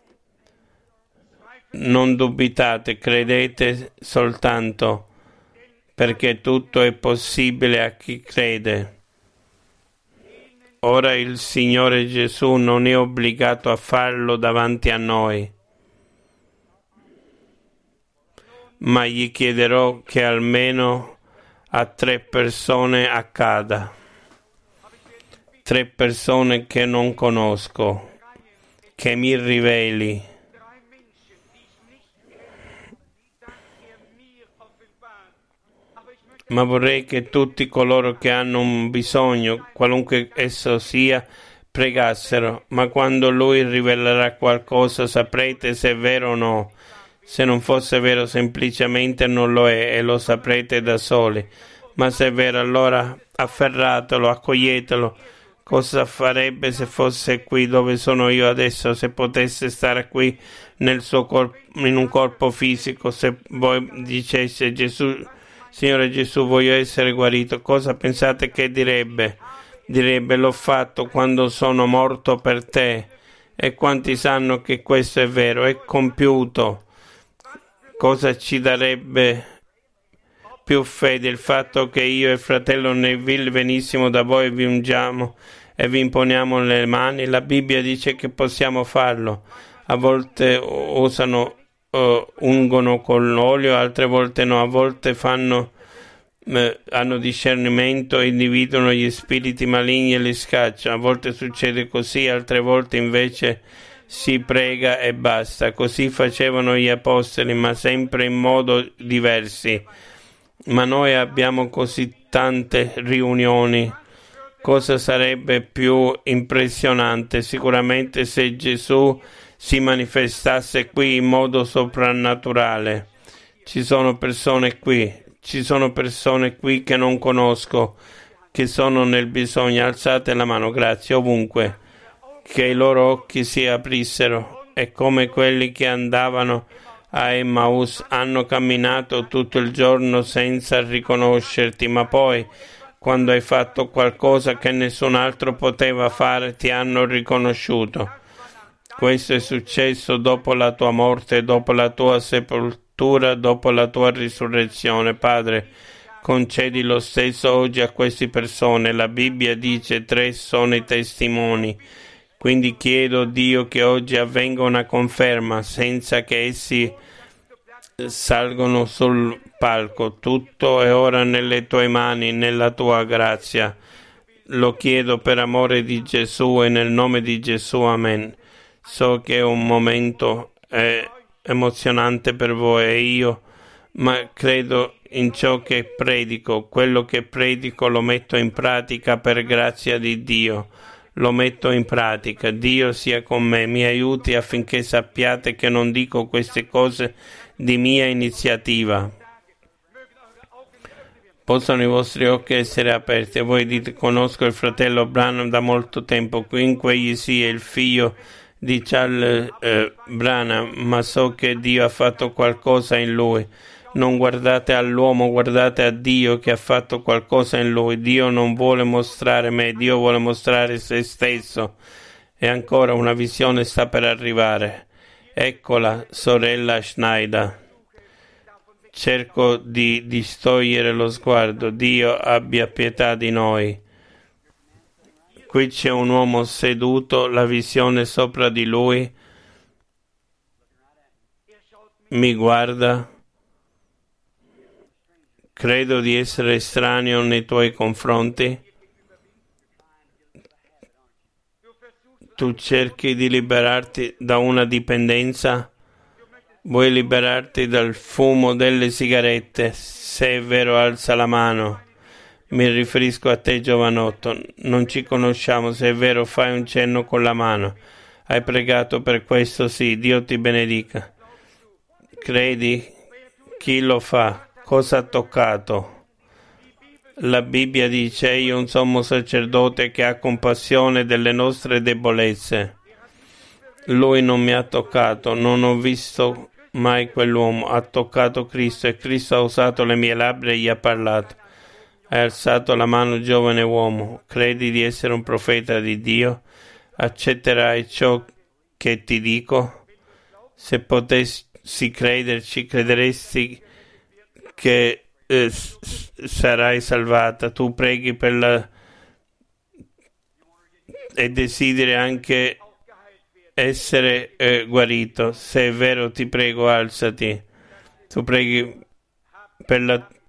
Non dubitate, credete soltanto, perché tutto è possibile a chi crede. Ora il Signore Gesù non è obbligato a farlo davanti a noi, ma gli chiederò che almeno a 3 persone accada. 3 persone che non conosco, che mi riveli. Ma vorrei che tutti coloro che hanno un bisogno, qualunque esso sia, pregassero, ma quando Lui rivelerà qualcosa saprete se è vero o no. Se non fosse vero semplicemente non lo è e lo saprete da soli, ma se è vero allora afferratelo, accoglietelo. Cosa farebbe se fosse qui dove sono io adesso, se potesse stare qui nel suo corpo, in un corpo fisico, se voi dicesse Gesù, Signore Gesù, voglio essere guarito, cosa pensate che direbbe? Direbbe l'ho fatto quando sono morto per te. E quanti sanno che questo è vero, è compiuto? Cosa ci darebbe più fede il fatto che io e il fratello Neville venissimo da voi e vi ungiamo e vi imponiamo le mani? La Bibbia dice che possiamo farlo. A volte ungono con l'olio, altre volte no, a volte hanno discernimento, individuano gli spiriti maligni e li scacciano. A volte succede così, altre volte invece si prega e basta. Così facevano gli apostoli, ma sempre in modo diversi. Ma noi abbiamo così tante riunioni. Cosa sarebbe più impressionante? Sicuramente se Gesù si manifestasse qui in modo soprannaturale. Ci sono persone qui che non conosco, che sono nel bisogno. Alzate la mano, grazie, ovunque. Che i loro occhi si aprissero e come quelli che andavano a Emmaus hanno camminato tutto il giorno senza riconoscerti, ma poi quando hai fatto qualcosa che nessun altro poteva fare ti hanno riconosciuto. Questo è successo dopo la tua morte, dopo la tua sepoltura, dopo la tua risurrezione. Padre, concedi lo stesso oggi a queste persone. La Bibbia dice 3 sono i testimoni. Quindi chiedo, Dio, che oggi avvenga una conferma senza che essi salgono sul palco. Tutto è ora nelle tue mani, nella tua grazia. Lo chiedo per amore di Gesù e nel nome di Gesù. Amen. So che è un momento emozionante per voi e io, ma credo in ciò che predico. Quello che predico lo metto in pratica per grazia di Dio. Lo metto in pratica. Dio sia con me, mi aiuti affinché sappiate che non dico queste cose di mia iniziativa. Possano i vostri occhi essere aperti e voi dite: conosco il fratello Branham da molto tempo, quinque egli sia il figlio di Charles Branham, ma so che Dio ha fatto qualcosa in lui. Non guardate all'uomo, guardate a Dio che ha fatto qualcosa in lui. Dio non vuole mostrare me, Dio vuole mostrare se stesso. E ancora una visione sta per arrivare. Eccola, sorella Schneider. Cerco di distogliere lo sguardo. Dio abbia pietà di noi. Qui c'è un uomo seduto, la visione sopra di lui. Mi guarda. Credo di essere estraneo nei tuoi confronti. Tu cerchi di liberarti da una dipendenza. Vuoi liberarti dal fumo delle sigarette? Se è vero, alza la mano. Mi riferisco a te, giovanotto. Non ci conosciamo. Se è vero, fai un cenno con la mano. Hai pregato per questo? Sì, Dio ti benedica. Credi? Chi lo fa? Cosa ha toccato? La Bibbia dice: egli è un sommo sacerdote che ha compassione delle nostre debolezze. Lui non mi ha toccato, non ho visto mai quell'uomo, ha toccato Cristo e Cristo ha usato le mie labbra e gli ha parlato. Hai alzato la mano, giovane uomo, credi di essere un profeta di Dio? Accetterai ciò che ti dico? Se potessi crederci, crederesti che sarai salvata. Tu preghi e desideri anche essere guarito. Se è vero, ti prego, alzati. Tu preghi per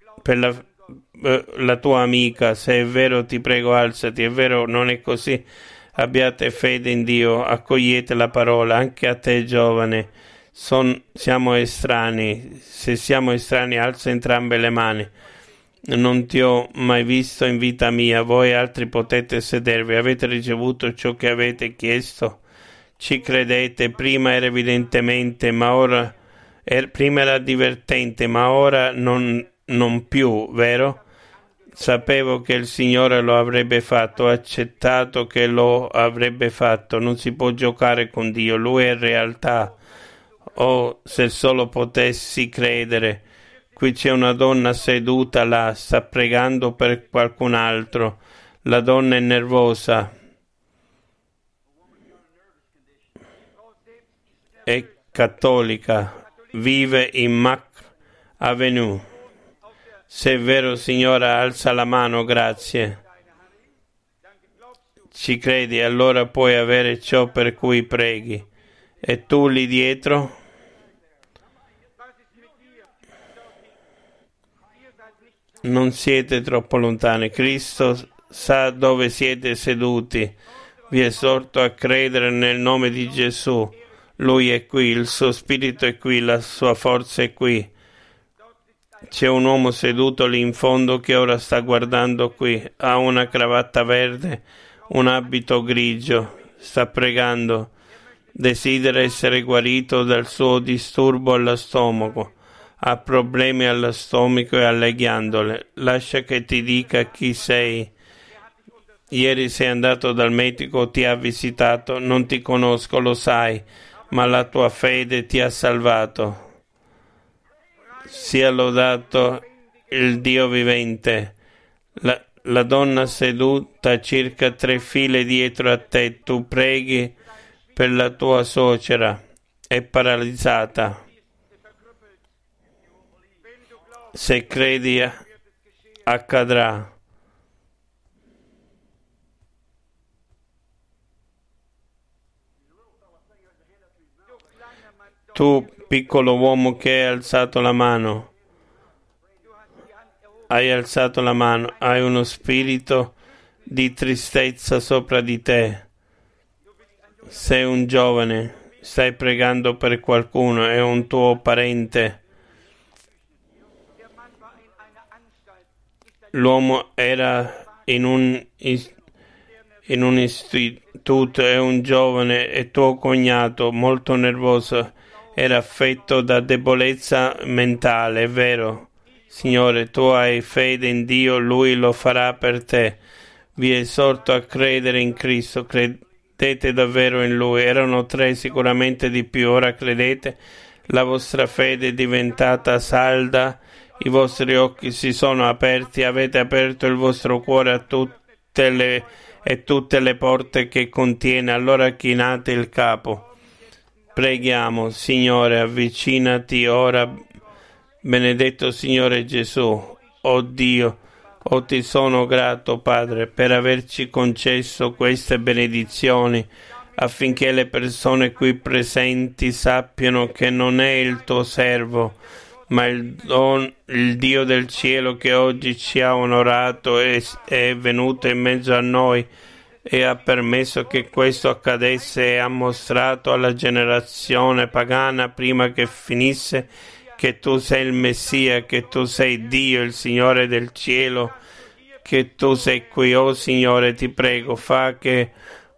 la tua amica. Se è vero, ti prego, alzati. È vero, non è così. Abbiate fede in Dio, accogliete la parola. Anche a te, giovane, siamo estranei. Se siamo estranei, alza entrambe le mani. Non ti ho mai visto in vita mia. Voi altri potete sedervi. Avete ricevuto ciò che avete chiesto? Ci credete? Prima era evidentemente, ma ora prima era divertente, ma ora non più, vero? Sapevo che il Signore lo avrebbe fatto, ho accettato che lo avrebbe fatto. Non si può giocare con Dio, Lui è realtà. Oh, se solo potessi credere. Qui c'è una donna seduta là, sta pregando per qualcun altro. La donna è nervosa. È cattolica, vive in Mac Avenue. Se è vero, signora, alza la mano, grazie. Ci credi, allora puoi avere ciò per cui preghi. E tu lì dietro? Non siete troppo lontani. Cristo sa dove siete seduti. Vi esorto a credere nel nome di Gesù. Lui è qui, il suo spirito è qui, la sua forza è qui. C'è un uomo seduto lì in fondo che ora sta guardando qui. Ha una cravatta verde, un abito grigio. Sta pregando. Desidera essere guarito dal suo disturbo allo stomaco. Ha problemi allo stomaco e alle ghiandole. Lascia che ti dica chi sei. Ieri sei andato dal medico, ti ha visitato. Non ti conosco, lo sai, ma la tua fede ti ha salvato. Sia lodato il Dio vivente. La donna seduta circa 3 file dietro a te. Tu preghi per la tua suocera. È paralizzata. Se credi, accadrà. Tu, piccolo uomo che hai alzato la mano, hai uno spirito di tristezza sopra di te. Sei un giovane, stai pregando per qualcuno, è un tuo parente. L'uomo era in un istituto, è un giovane, e tuo cognato, molto nervoso, era affetto da debolezza mentale, è vero? Signore, tu hai fede in Dio, Lui lo farà per te. Vi esorto a credere in Cristo, credete davvero in Lui. Erano 3, sicuramente di più, ora credete. La vostra fede è diventata salda, i vostri occhi si sono aperti, avete aperto il vostro cuore a tutte le porte che contiene, allora chinate il capo. Preghiamo. Signore, avvicinati ora, benedetto Signore Gesù. Oh Dio, oh ti sono grato, Padre, per averci concesso queste benedizioni, affinché le persone qui presenti sappiano che non è il tuo servo, ma il Dio del cielo che oggi ci ha onorato e è venuto in mezzo a noi e ha permesso che questo accadesse e ha mostrato alla generazione pagana prima che finisse che tu sei il Messia, che tu sei Dio, il Signore del cielo, che tu sei qui. Oh Signore, ti prego, fa che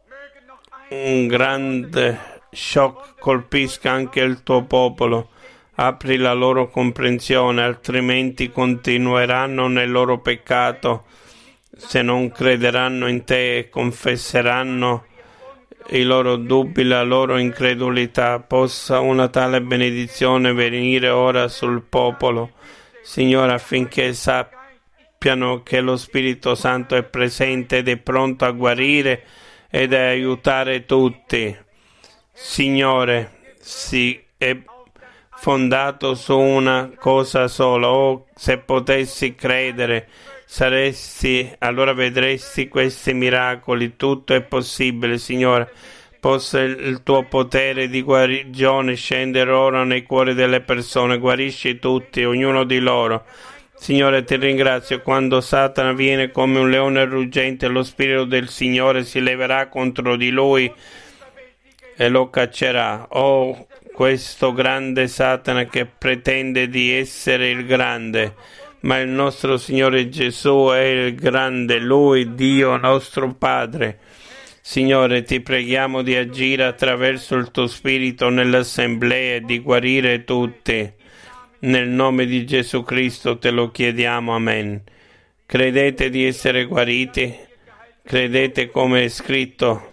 un grande shock colpisca anche il tuo popolo. apri la loro comprensione, altrimenti continueranno nel loro peccato se non crederanno in te e confesseranno i loro dubbi, la loro incredulità. Possa una tale benedizione venire ora sul popolo, Signore, affinché sappiano che lo Spirito Santo è presente ed è pronto a guarire ed a aiutare tutti. Signore, sì, è fondato su una cosa sola. Oh, se potessi credere, allora vedresti questi miracoli. Tutto è possibile, Signore. Possa il tuo potere di guarigione scendere ora nei cuori delle persone. Guarisci tutti, ognuno di loro. Signore, ti ringrazio. Quando Satana viene come un leone ruggente, lo Spirito del Signore si leverà contro di lui e lo caccerà. Oh, questo grande Satana che pretende di essere il grande, ma il nostro Signore Gesù è il grande, Lui, Dio nostro Padre. Signore, ti preghiamo di agire attraverso il tuo Spirito nell'assemblea e di guarire tutti. Nel nome di Gesù Cristo te lo chiediamo, amen. Credete di essere guariti? Credete come è scritto?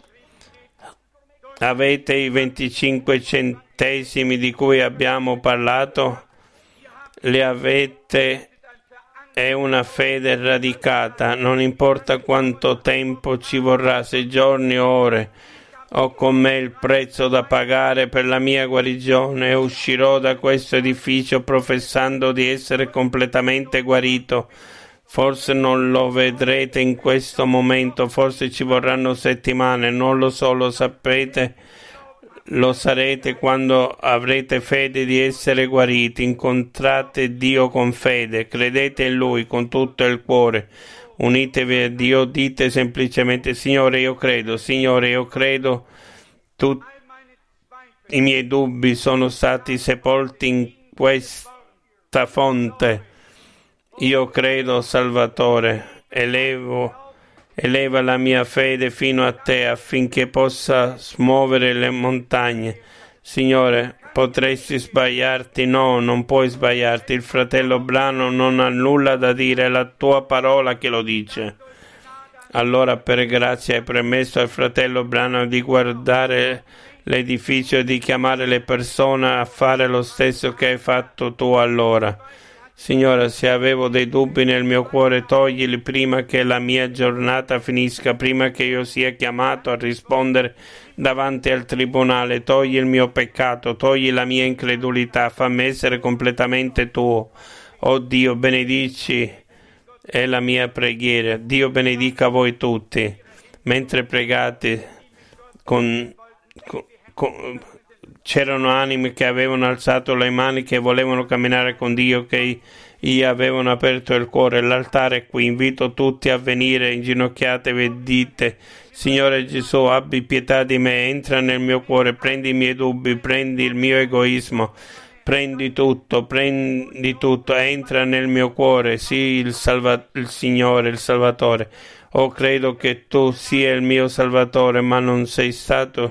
Avete i 25 centesimi di cui abbiamo parlato? Li avete? È una fede radicata, non importa quanto tempo ci vorrà, se giorni o ore. Ho con me il prezzo da pagare per la mia guarigione e uscirò da questo edificio professando di essere completamente guarito. Forse non lo vedrete in questo momento, forse ci vorranno settimane, non lo so, lo sapete. Lo sarete quando avrete fede di essere guariti. Incontrate Dio con fede, credete in Lui con tutto il cuore, unitevi a Dio, dite semplicemente: Signore, io credo, Signore, io credo. Tutti i miei dubbi sono stati sepolti in questa fonte. Io credo, Salvatore, eleva la mia fede fino a te affinché possa smuovere le montagne. Signore, potresti sbagliarti? No, non puoi sbagliarti. Il fratello Brano non ha nulla da dire, è la tua parola che lo dice. Allora, per grazia, hai permesso al fratello Brano di guardare l'edificio e di chiamare le persone a fare lo stesso che hai fatto tu allora. Signore, se avevo dei dubbi nel mio cuore, toglili prima che la mia giornata finisca, prima che io sia chiamato a rispondere davanti al tribunale. Togli il mio peccato, togli la mia incredulità, fammi essere completamente tuo. Oh Dio, benedici, è la mia preghiera. Dio benedica voi tutti. Mentre pregate, c'erano anime che avevano alzato le mani, che volevano camminare con Dio, che gli avevano aperto il cuore. L'altare è qui, invito tutti a venire, inginocchiatevi e dite: Signore Gesù, abbi pietà di me, entra nel mio cuore, prendi i miei dubbi, prendi il mio egoismo, prendi tutto, entra nel mio cuore, sii il Signore, il Salvatore. Oh, credo che tu sia il mio Salvatore, ma non sei stato.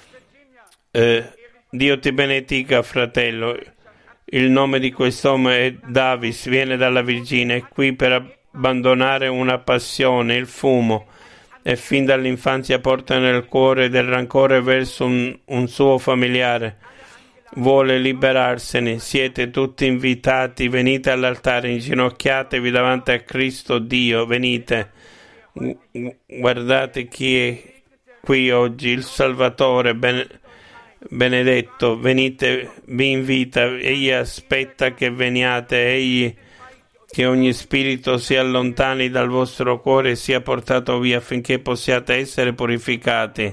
Dio ti benedica, fratello. Il nome di quest'uomo è Davis, viene dalla Virginia, è qui per abbandonare una passione, il fumo, e fin dall'infanzia porta nel cuore del rancore verso un suo familiare. Vuole liberarsene. Siete tutti invitati, venite all'altare, inginocchiatevi davanti a Cristo Dio, venite. Guardate chi è qui oggi, il Salvatore benedetto, venite, vi invita, egli aspetta che veniate, egli, che ogni spirito si allontani dal vostro cuore e sia portato via affinché possiate essere purificati.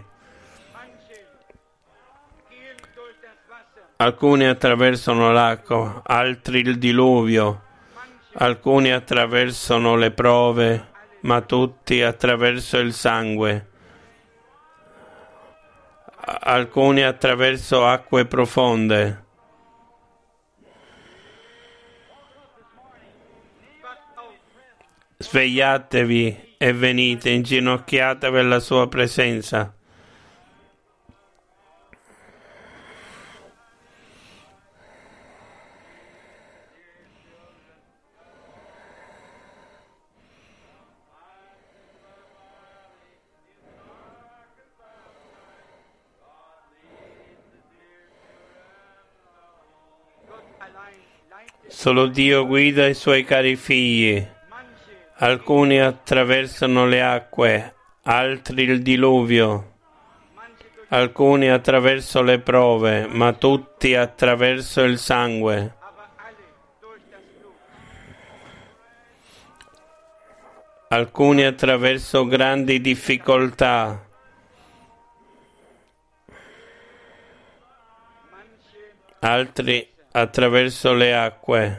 Alcuni attraversano l'acqua, altri il diluvio, alcuni attraversano le prove, ma tutti attraverso il sangue. Alcuni attraverso acque profonde. Svegliatevi e venite, inginocchiatevi alla sua presenza. Solo Dio guida i suoi cari figli. Alcuni attraversano le acque, altri il diluvio. Alcuni attraverso le prove, ma tutti attraverso il sangue. Alcuni attraverso grandi difficoltà. Altri attraverso le acque.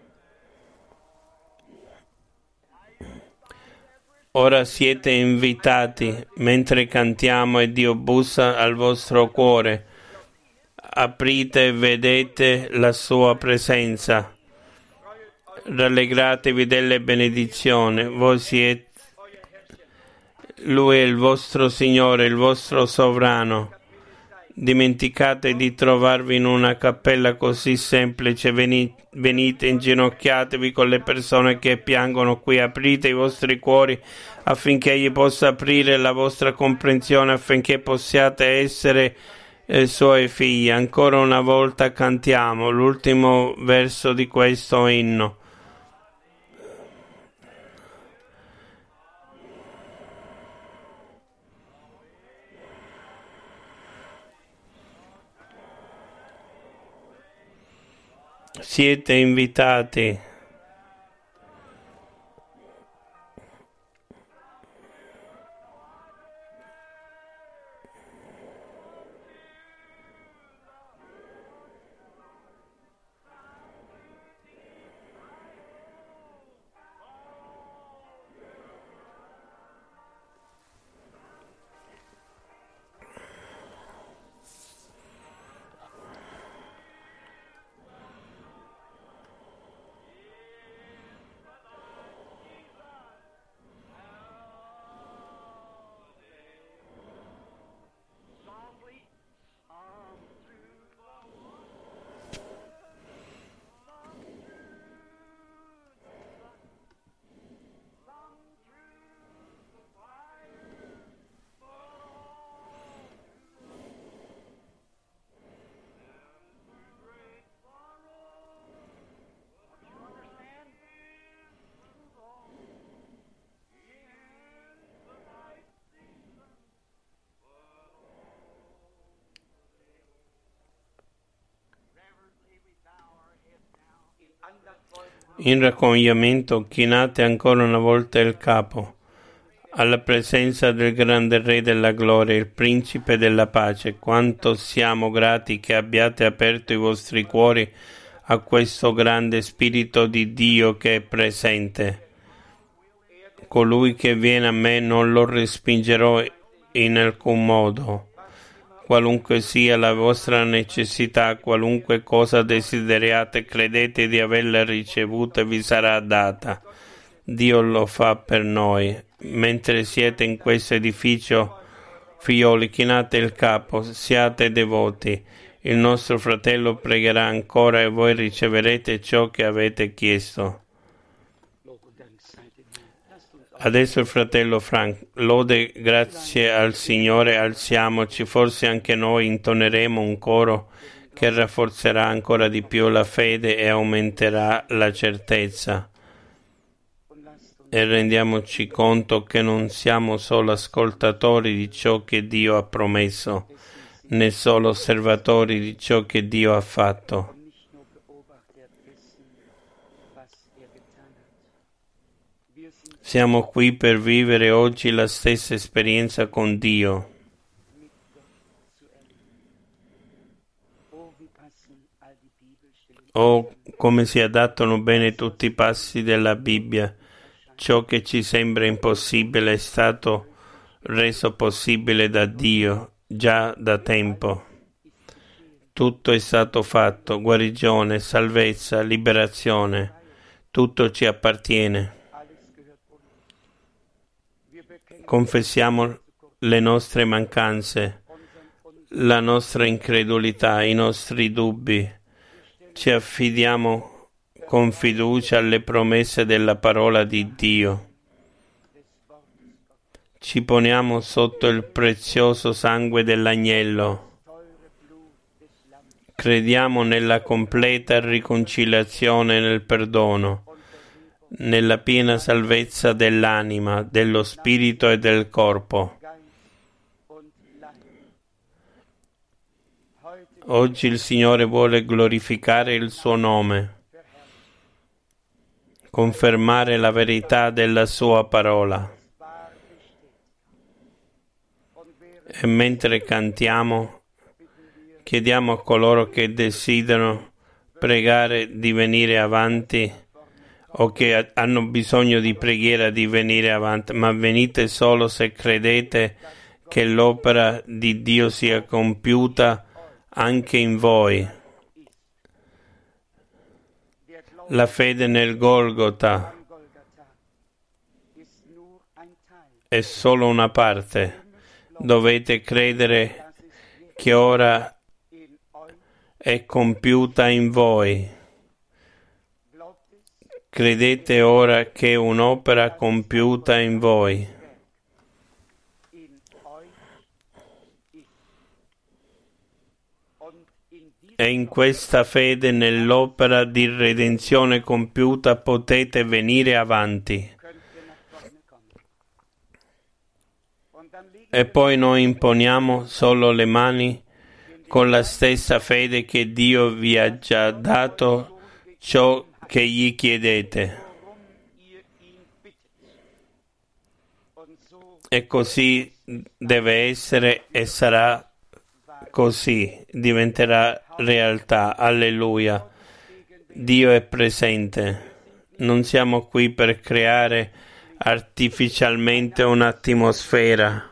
Ora siete invitati, mentre cantiamo e Dio bussa al vostro cuore. Aprite e vedete la sua presenza. Rallegratevi delle benedizioni. Voi siete... Lui è il vostro Signore, il vostro sovrano. Dimenticate di trovarvi in una cappella così semplice, venite, inginocchiatevi con le persone che piangono qui, aprite i vostri cuori affinché Egli possa aprire la vostra comprensione, affinché possiate essere Suoi figli. Ancora una volta cantiamo l'ultimo verso di questo inno. Siete invitati. In raccoglimento chinate ancora una volta il capo alla presenza del grande Re della gloria, il Principe della pace. Quanto siamo grati che abbiate aperto i vostri cuori a questo grande Spirito di Dio che è presente. Colui che viene a me non lo respingerò in alcun modo. Qualunque sia la vostra necessità, qualunque cosa desideriate, credete di averla ricevuta e vi sarà data. Dio lo fa per noi. Mentre siete in questo edificio, figlioli, chinate il capo, siate devoti. Il nostro fratello pregherà ancora e voi riceverete ciò che avete chiesto. Adesso il fratello Frank, lode, grazie al Signore, alziamoci, forse anche noi intoneremo un coro che rafforzerà ancora di più la fede e aumenterà la certezza. E rendiamoci conto che non siamo solo ascoltatori di ciò che Dio ha promesso, né solo osservatori di ciò che Dio ha fatto. Siamo qui per vivere oggi la stessa esperienza con Dio. Oh, come si adattano bene tutti i passi della Bibbia. Ciò che ci sembra impossibile è stato reso possibile da Dio già da tempo. Tutto è stato fatto, guarigione, salvezza, liberazione. Tutto ci appartiene. Confessiamo le nostre mancanze, la nostra incredulità, i nostri dubbi. Ci affidiamo con fiducia alle promesse della parola di Dio. Ci poniamo sotto il prezioso sangue dell'agnello Crediamo nella completa riconciliazione nel perdono, nella piena salvezza dell'anima, dello spirito e del corpo. Oggi il Signore vuole glorificare il suo nome, confermare la verità della sua parola. E mentre cantiamo, chiediamo a coloro che desiderano pregare di venire avanti o che hanno bisogno di preghiera di venire avanti, ma venite solo se credete che l'opera di Dio sia compiuta anche in voi. La fede nel Golgota è solo una parte. Dovete credere che ora è compiuta in voi. Credete ora che è un'opera compiuta in voi. E in questa fede nell'opera di redenzione compiuta potete venire avanti. E poi noi imponiamo solo le mani con la stessa fede che Dio vi ha già dato ciò che gli chiedete. E così deve essere e sarà così, diventerà realtà. Alleluia. Dio è presente. Non siamo qui per creare artificialmente un'atmosfera.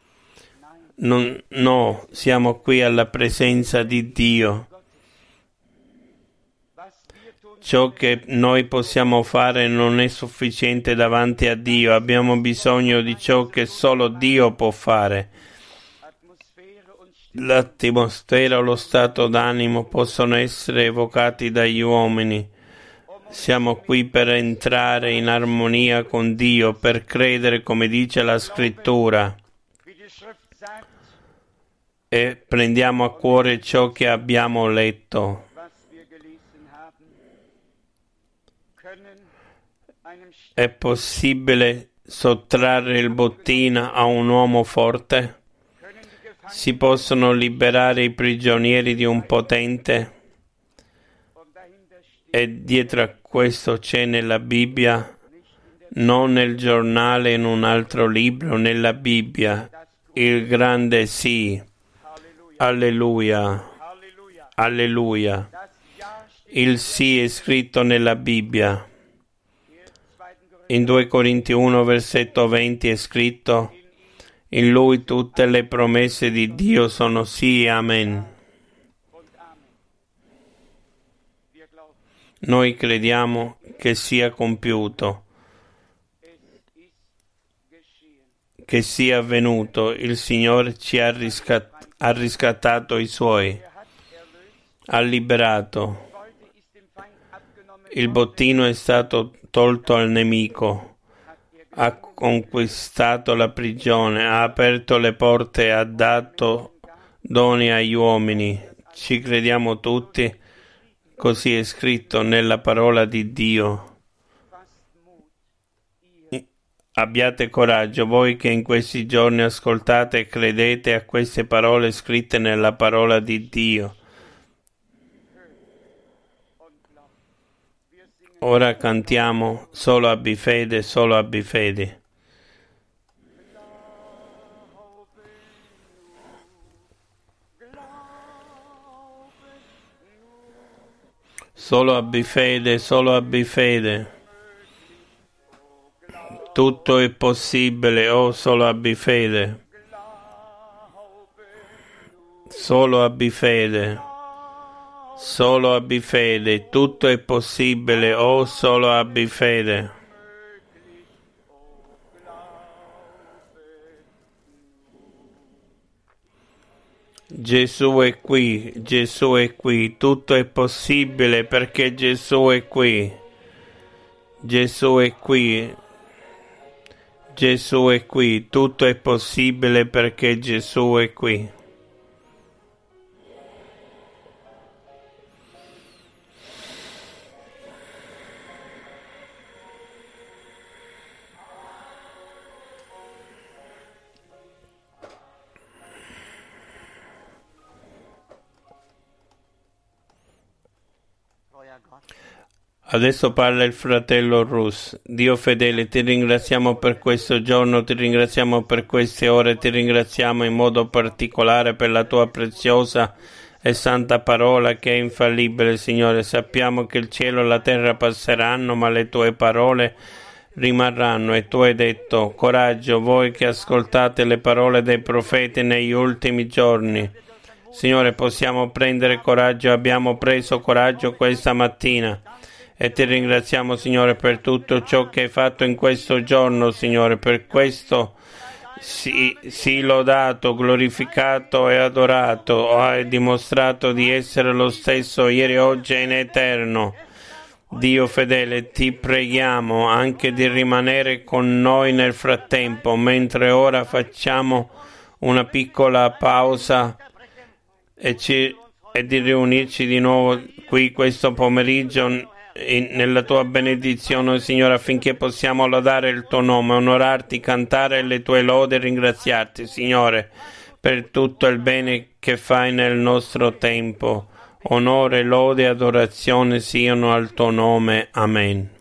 No, siamo qui alla presenza di Dio. Ciò che noi possiamo fare non è sufficiente davanti a Dio. Abbiamo bisogno di ciò che solo Dio può fare. L'atmosfera o lo stato d'animo possono essere evocati dagli uomini. Siamo qui per entrare in armonia con Dio, per credere come dice la Scrittura. E prendiamo a cuore ciò che abbiamo letto. È possibile sottrarre il bottino a un uomo forte? Si possono liberare i prigionieri di un potente? E dietro a questo c'è nella Bibbia, non nel giornale, in un altro libro, nella Bibbia, il grande sì. Alleluia. Alleluia. Il sì è scritto nella Bibbia. In 2 Corinti 1, versetto 20 è scritto: in Lui tutte le promesse di Dio sono sì e amen. Noi crediamo che sia compiuto, che sia avvenuto. Il Signore ci ha riscattato i Suoi, ha liberato. Il bottino è stato tolto al nemico, ha conquistato la prigione, ha aperto le porte e ha dato doni agli uomini. Ci crediamo tutti, così è scritto nella parola di Dio. Abbiate coraggio, voi che in questi giorni ascoltate e credete a queste parole scritte nella parola di Dio. Ora cantiamo solo abbi fede, solo abbi fede. Solo abbi fede, solo abbi fede. Tutto è possibile, oh solo abbi fede. Solo abbi fede. Solo abbi fede, tutto è possibile, oh solo abbi fede. Gesù è qui, tutto è possibile perché Gesù è qui. Gesù è qui. Gesù è qui, tutto è possibile perché Gesù è qui. Adesso parla il fratello Rus. Dio fedele, ti ringraziamo per questo giorno, ti ringraziamo per queste ore, ti ringraziamo in modo particolare per la tua preziosa e santa parola che è infallibile, Signore. Sappiamo che il cielo e la terra passeranno, ma le tue parole rimarranno. E tu hai detto: coraggio, voi che ascoltate le parole dei profeti negli ultimi giorni. Signore, possiamo prendere coraggio, abbiamo preso coraggio questa mattina. E ti ringraziamo, Signore, per tutto ciò che hai fatto in questo giorno, Signore. Per questo sii lodato, glorificato e adorato. Hai dimostrato di essere lo stesso ieri, oggi e in eterno. Dio fedele, ti preghiamo anche di rimanere con noi nel frattempo, mentre ora facciamo una piccola pausa e di riunirci di nuovo qui questo pomeriggio nella tua benedizione, Signore, affinché possiamo lodare il tuo nome, onorarti, cantare le tue lodi e ringraziarti, Signore, per tutto il bene che fai nel nostro tempo. Onore, lode e adorazione siano al tuo nome. Amen.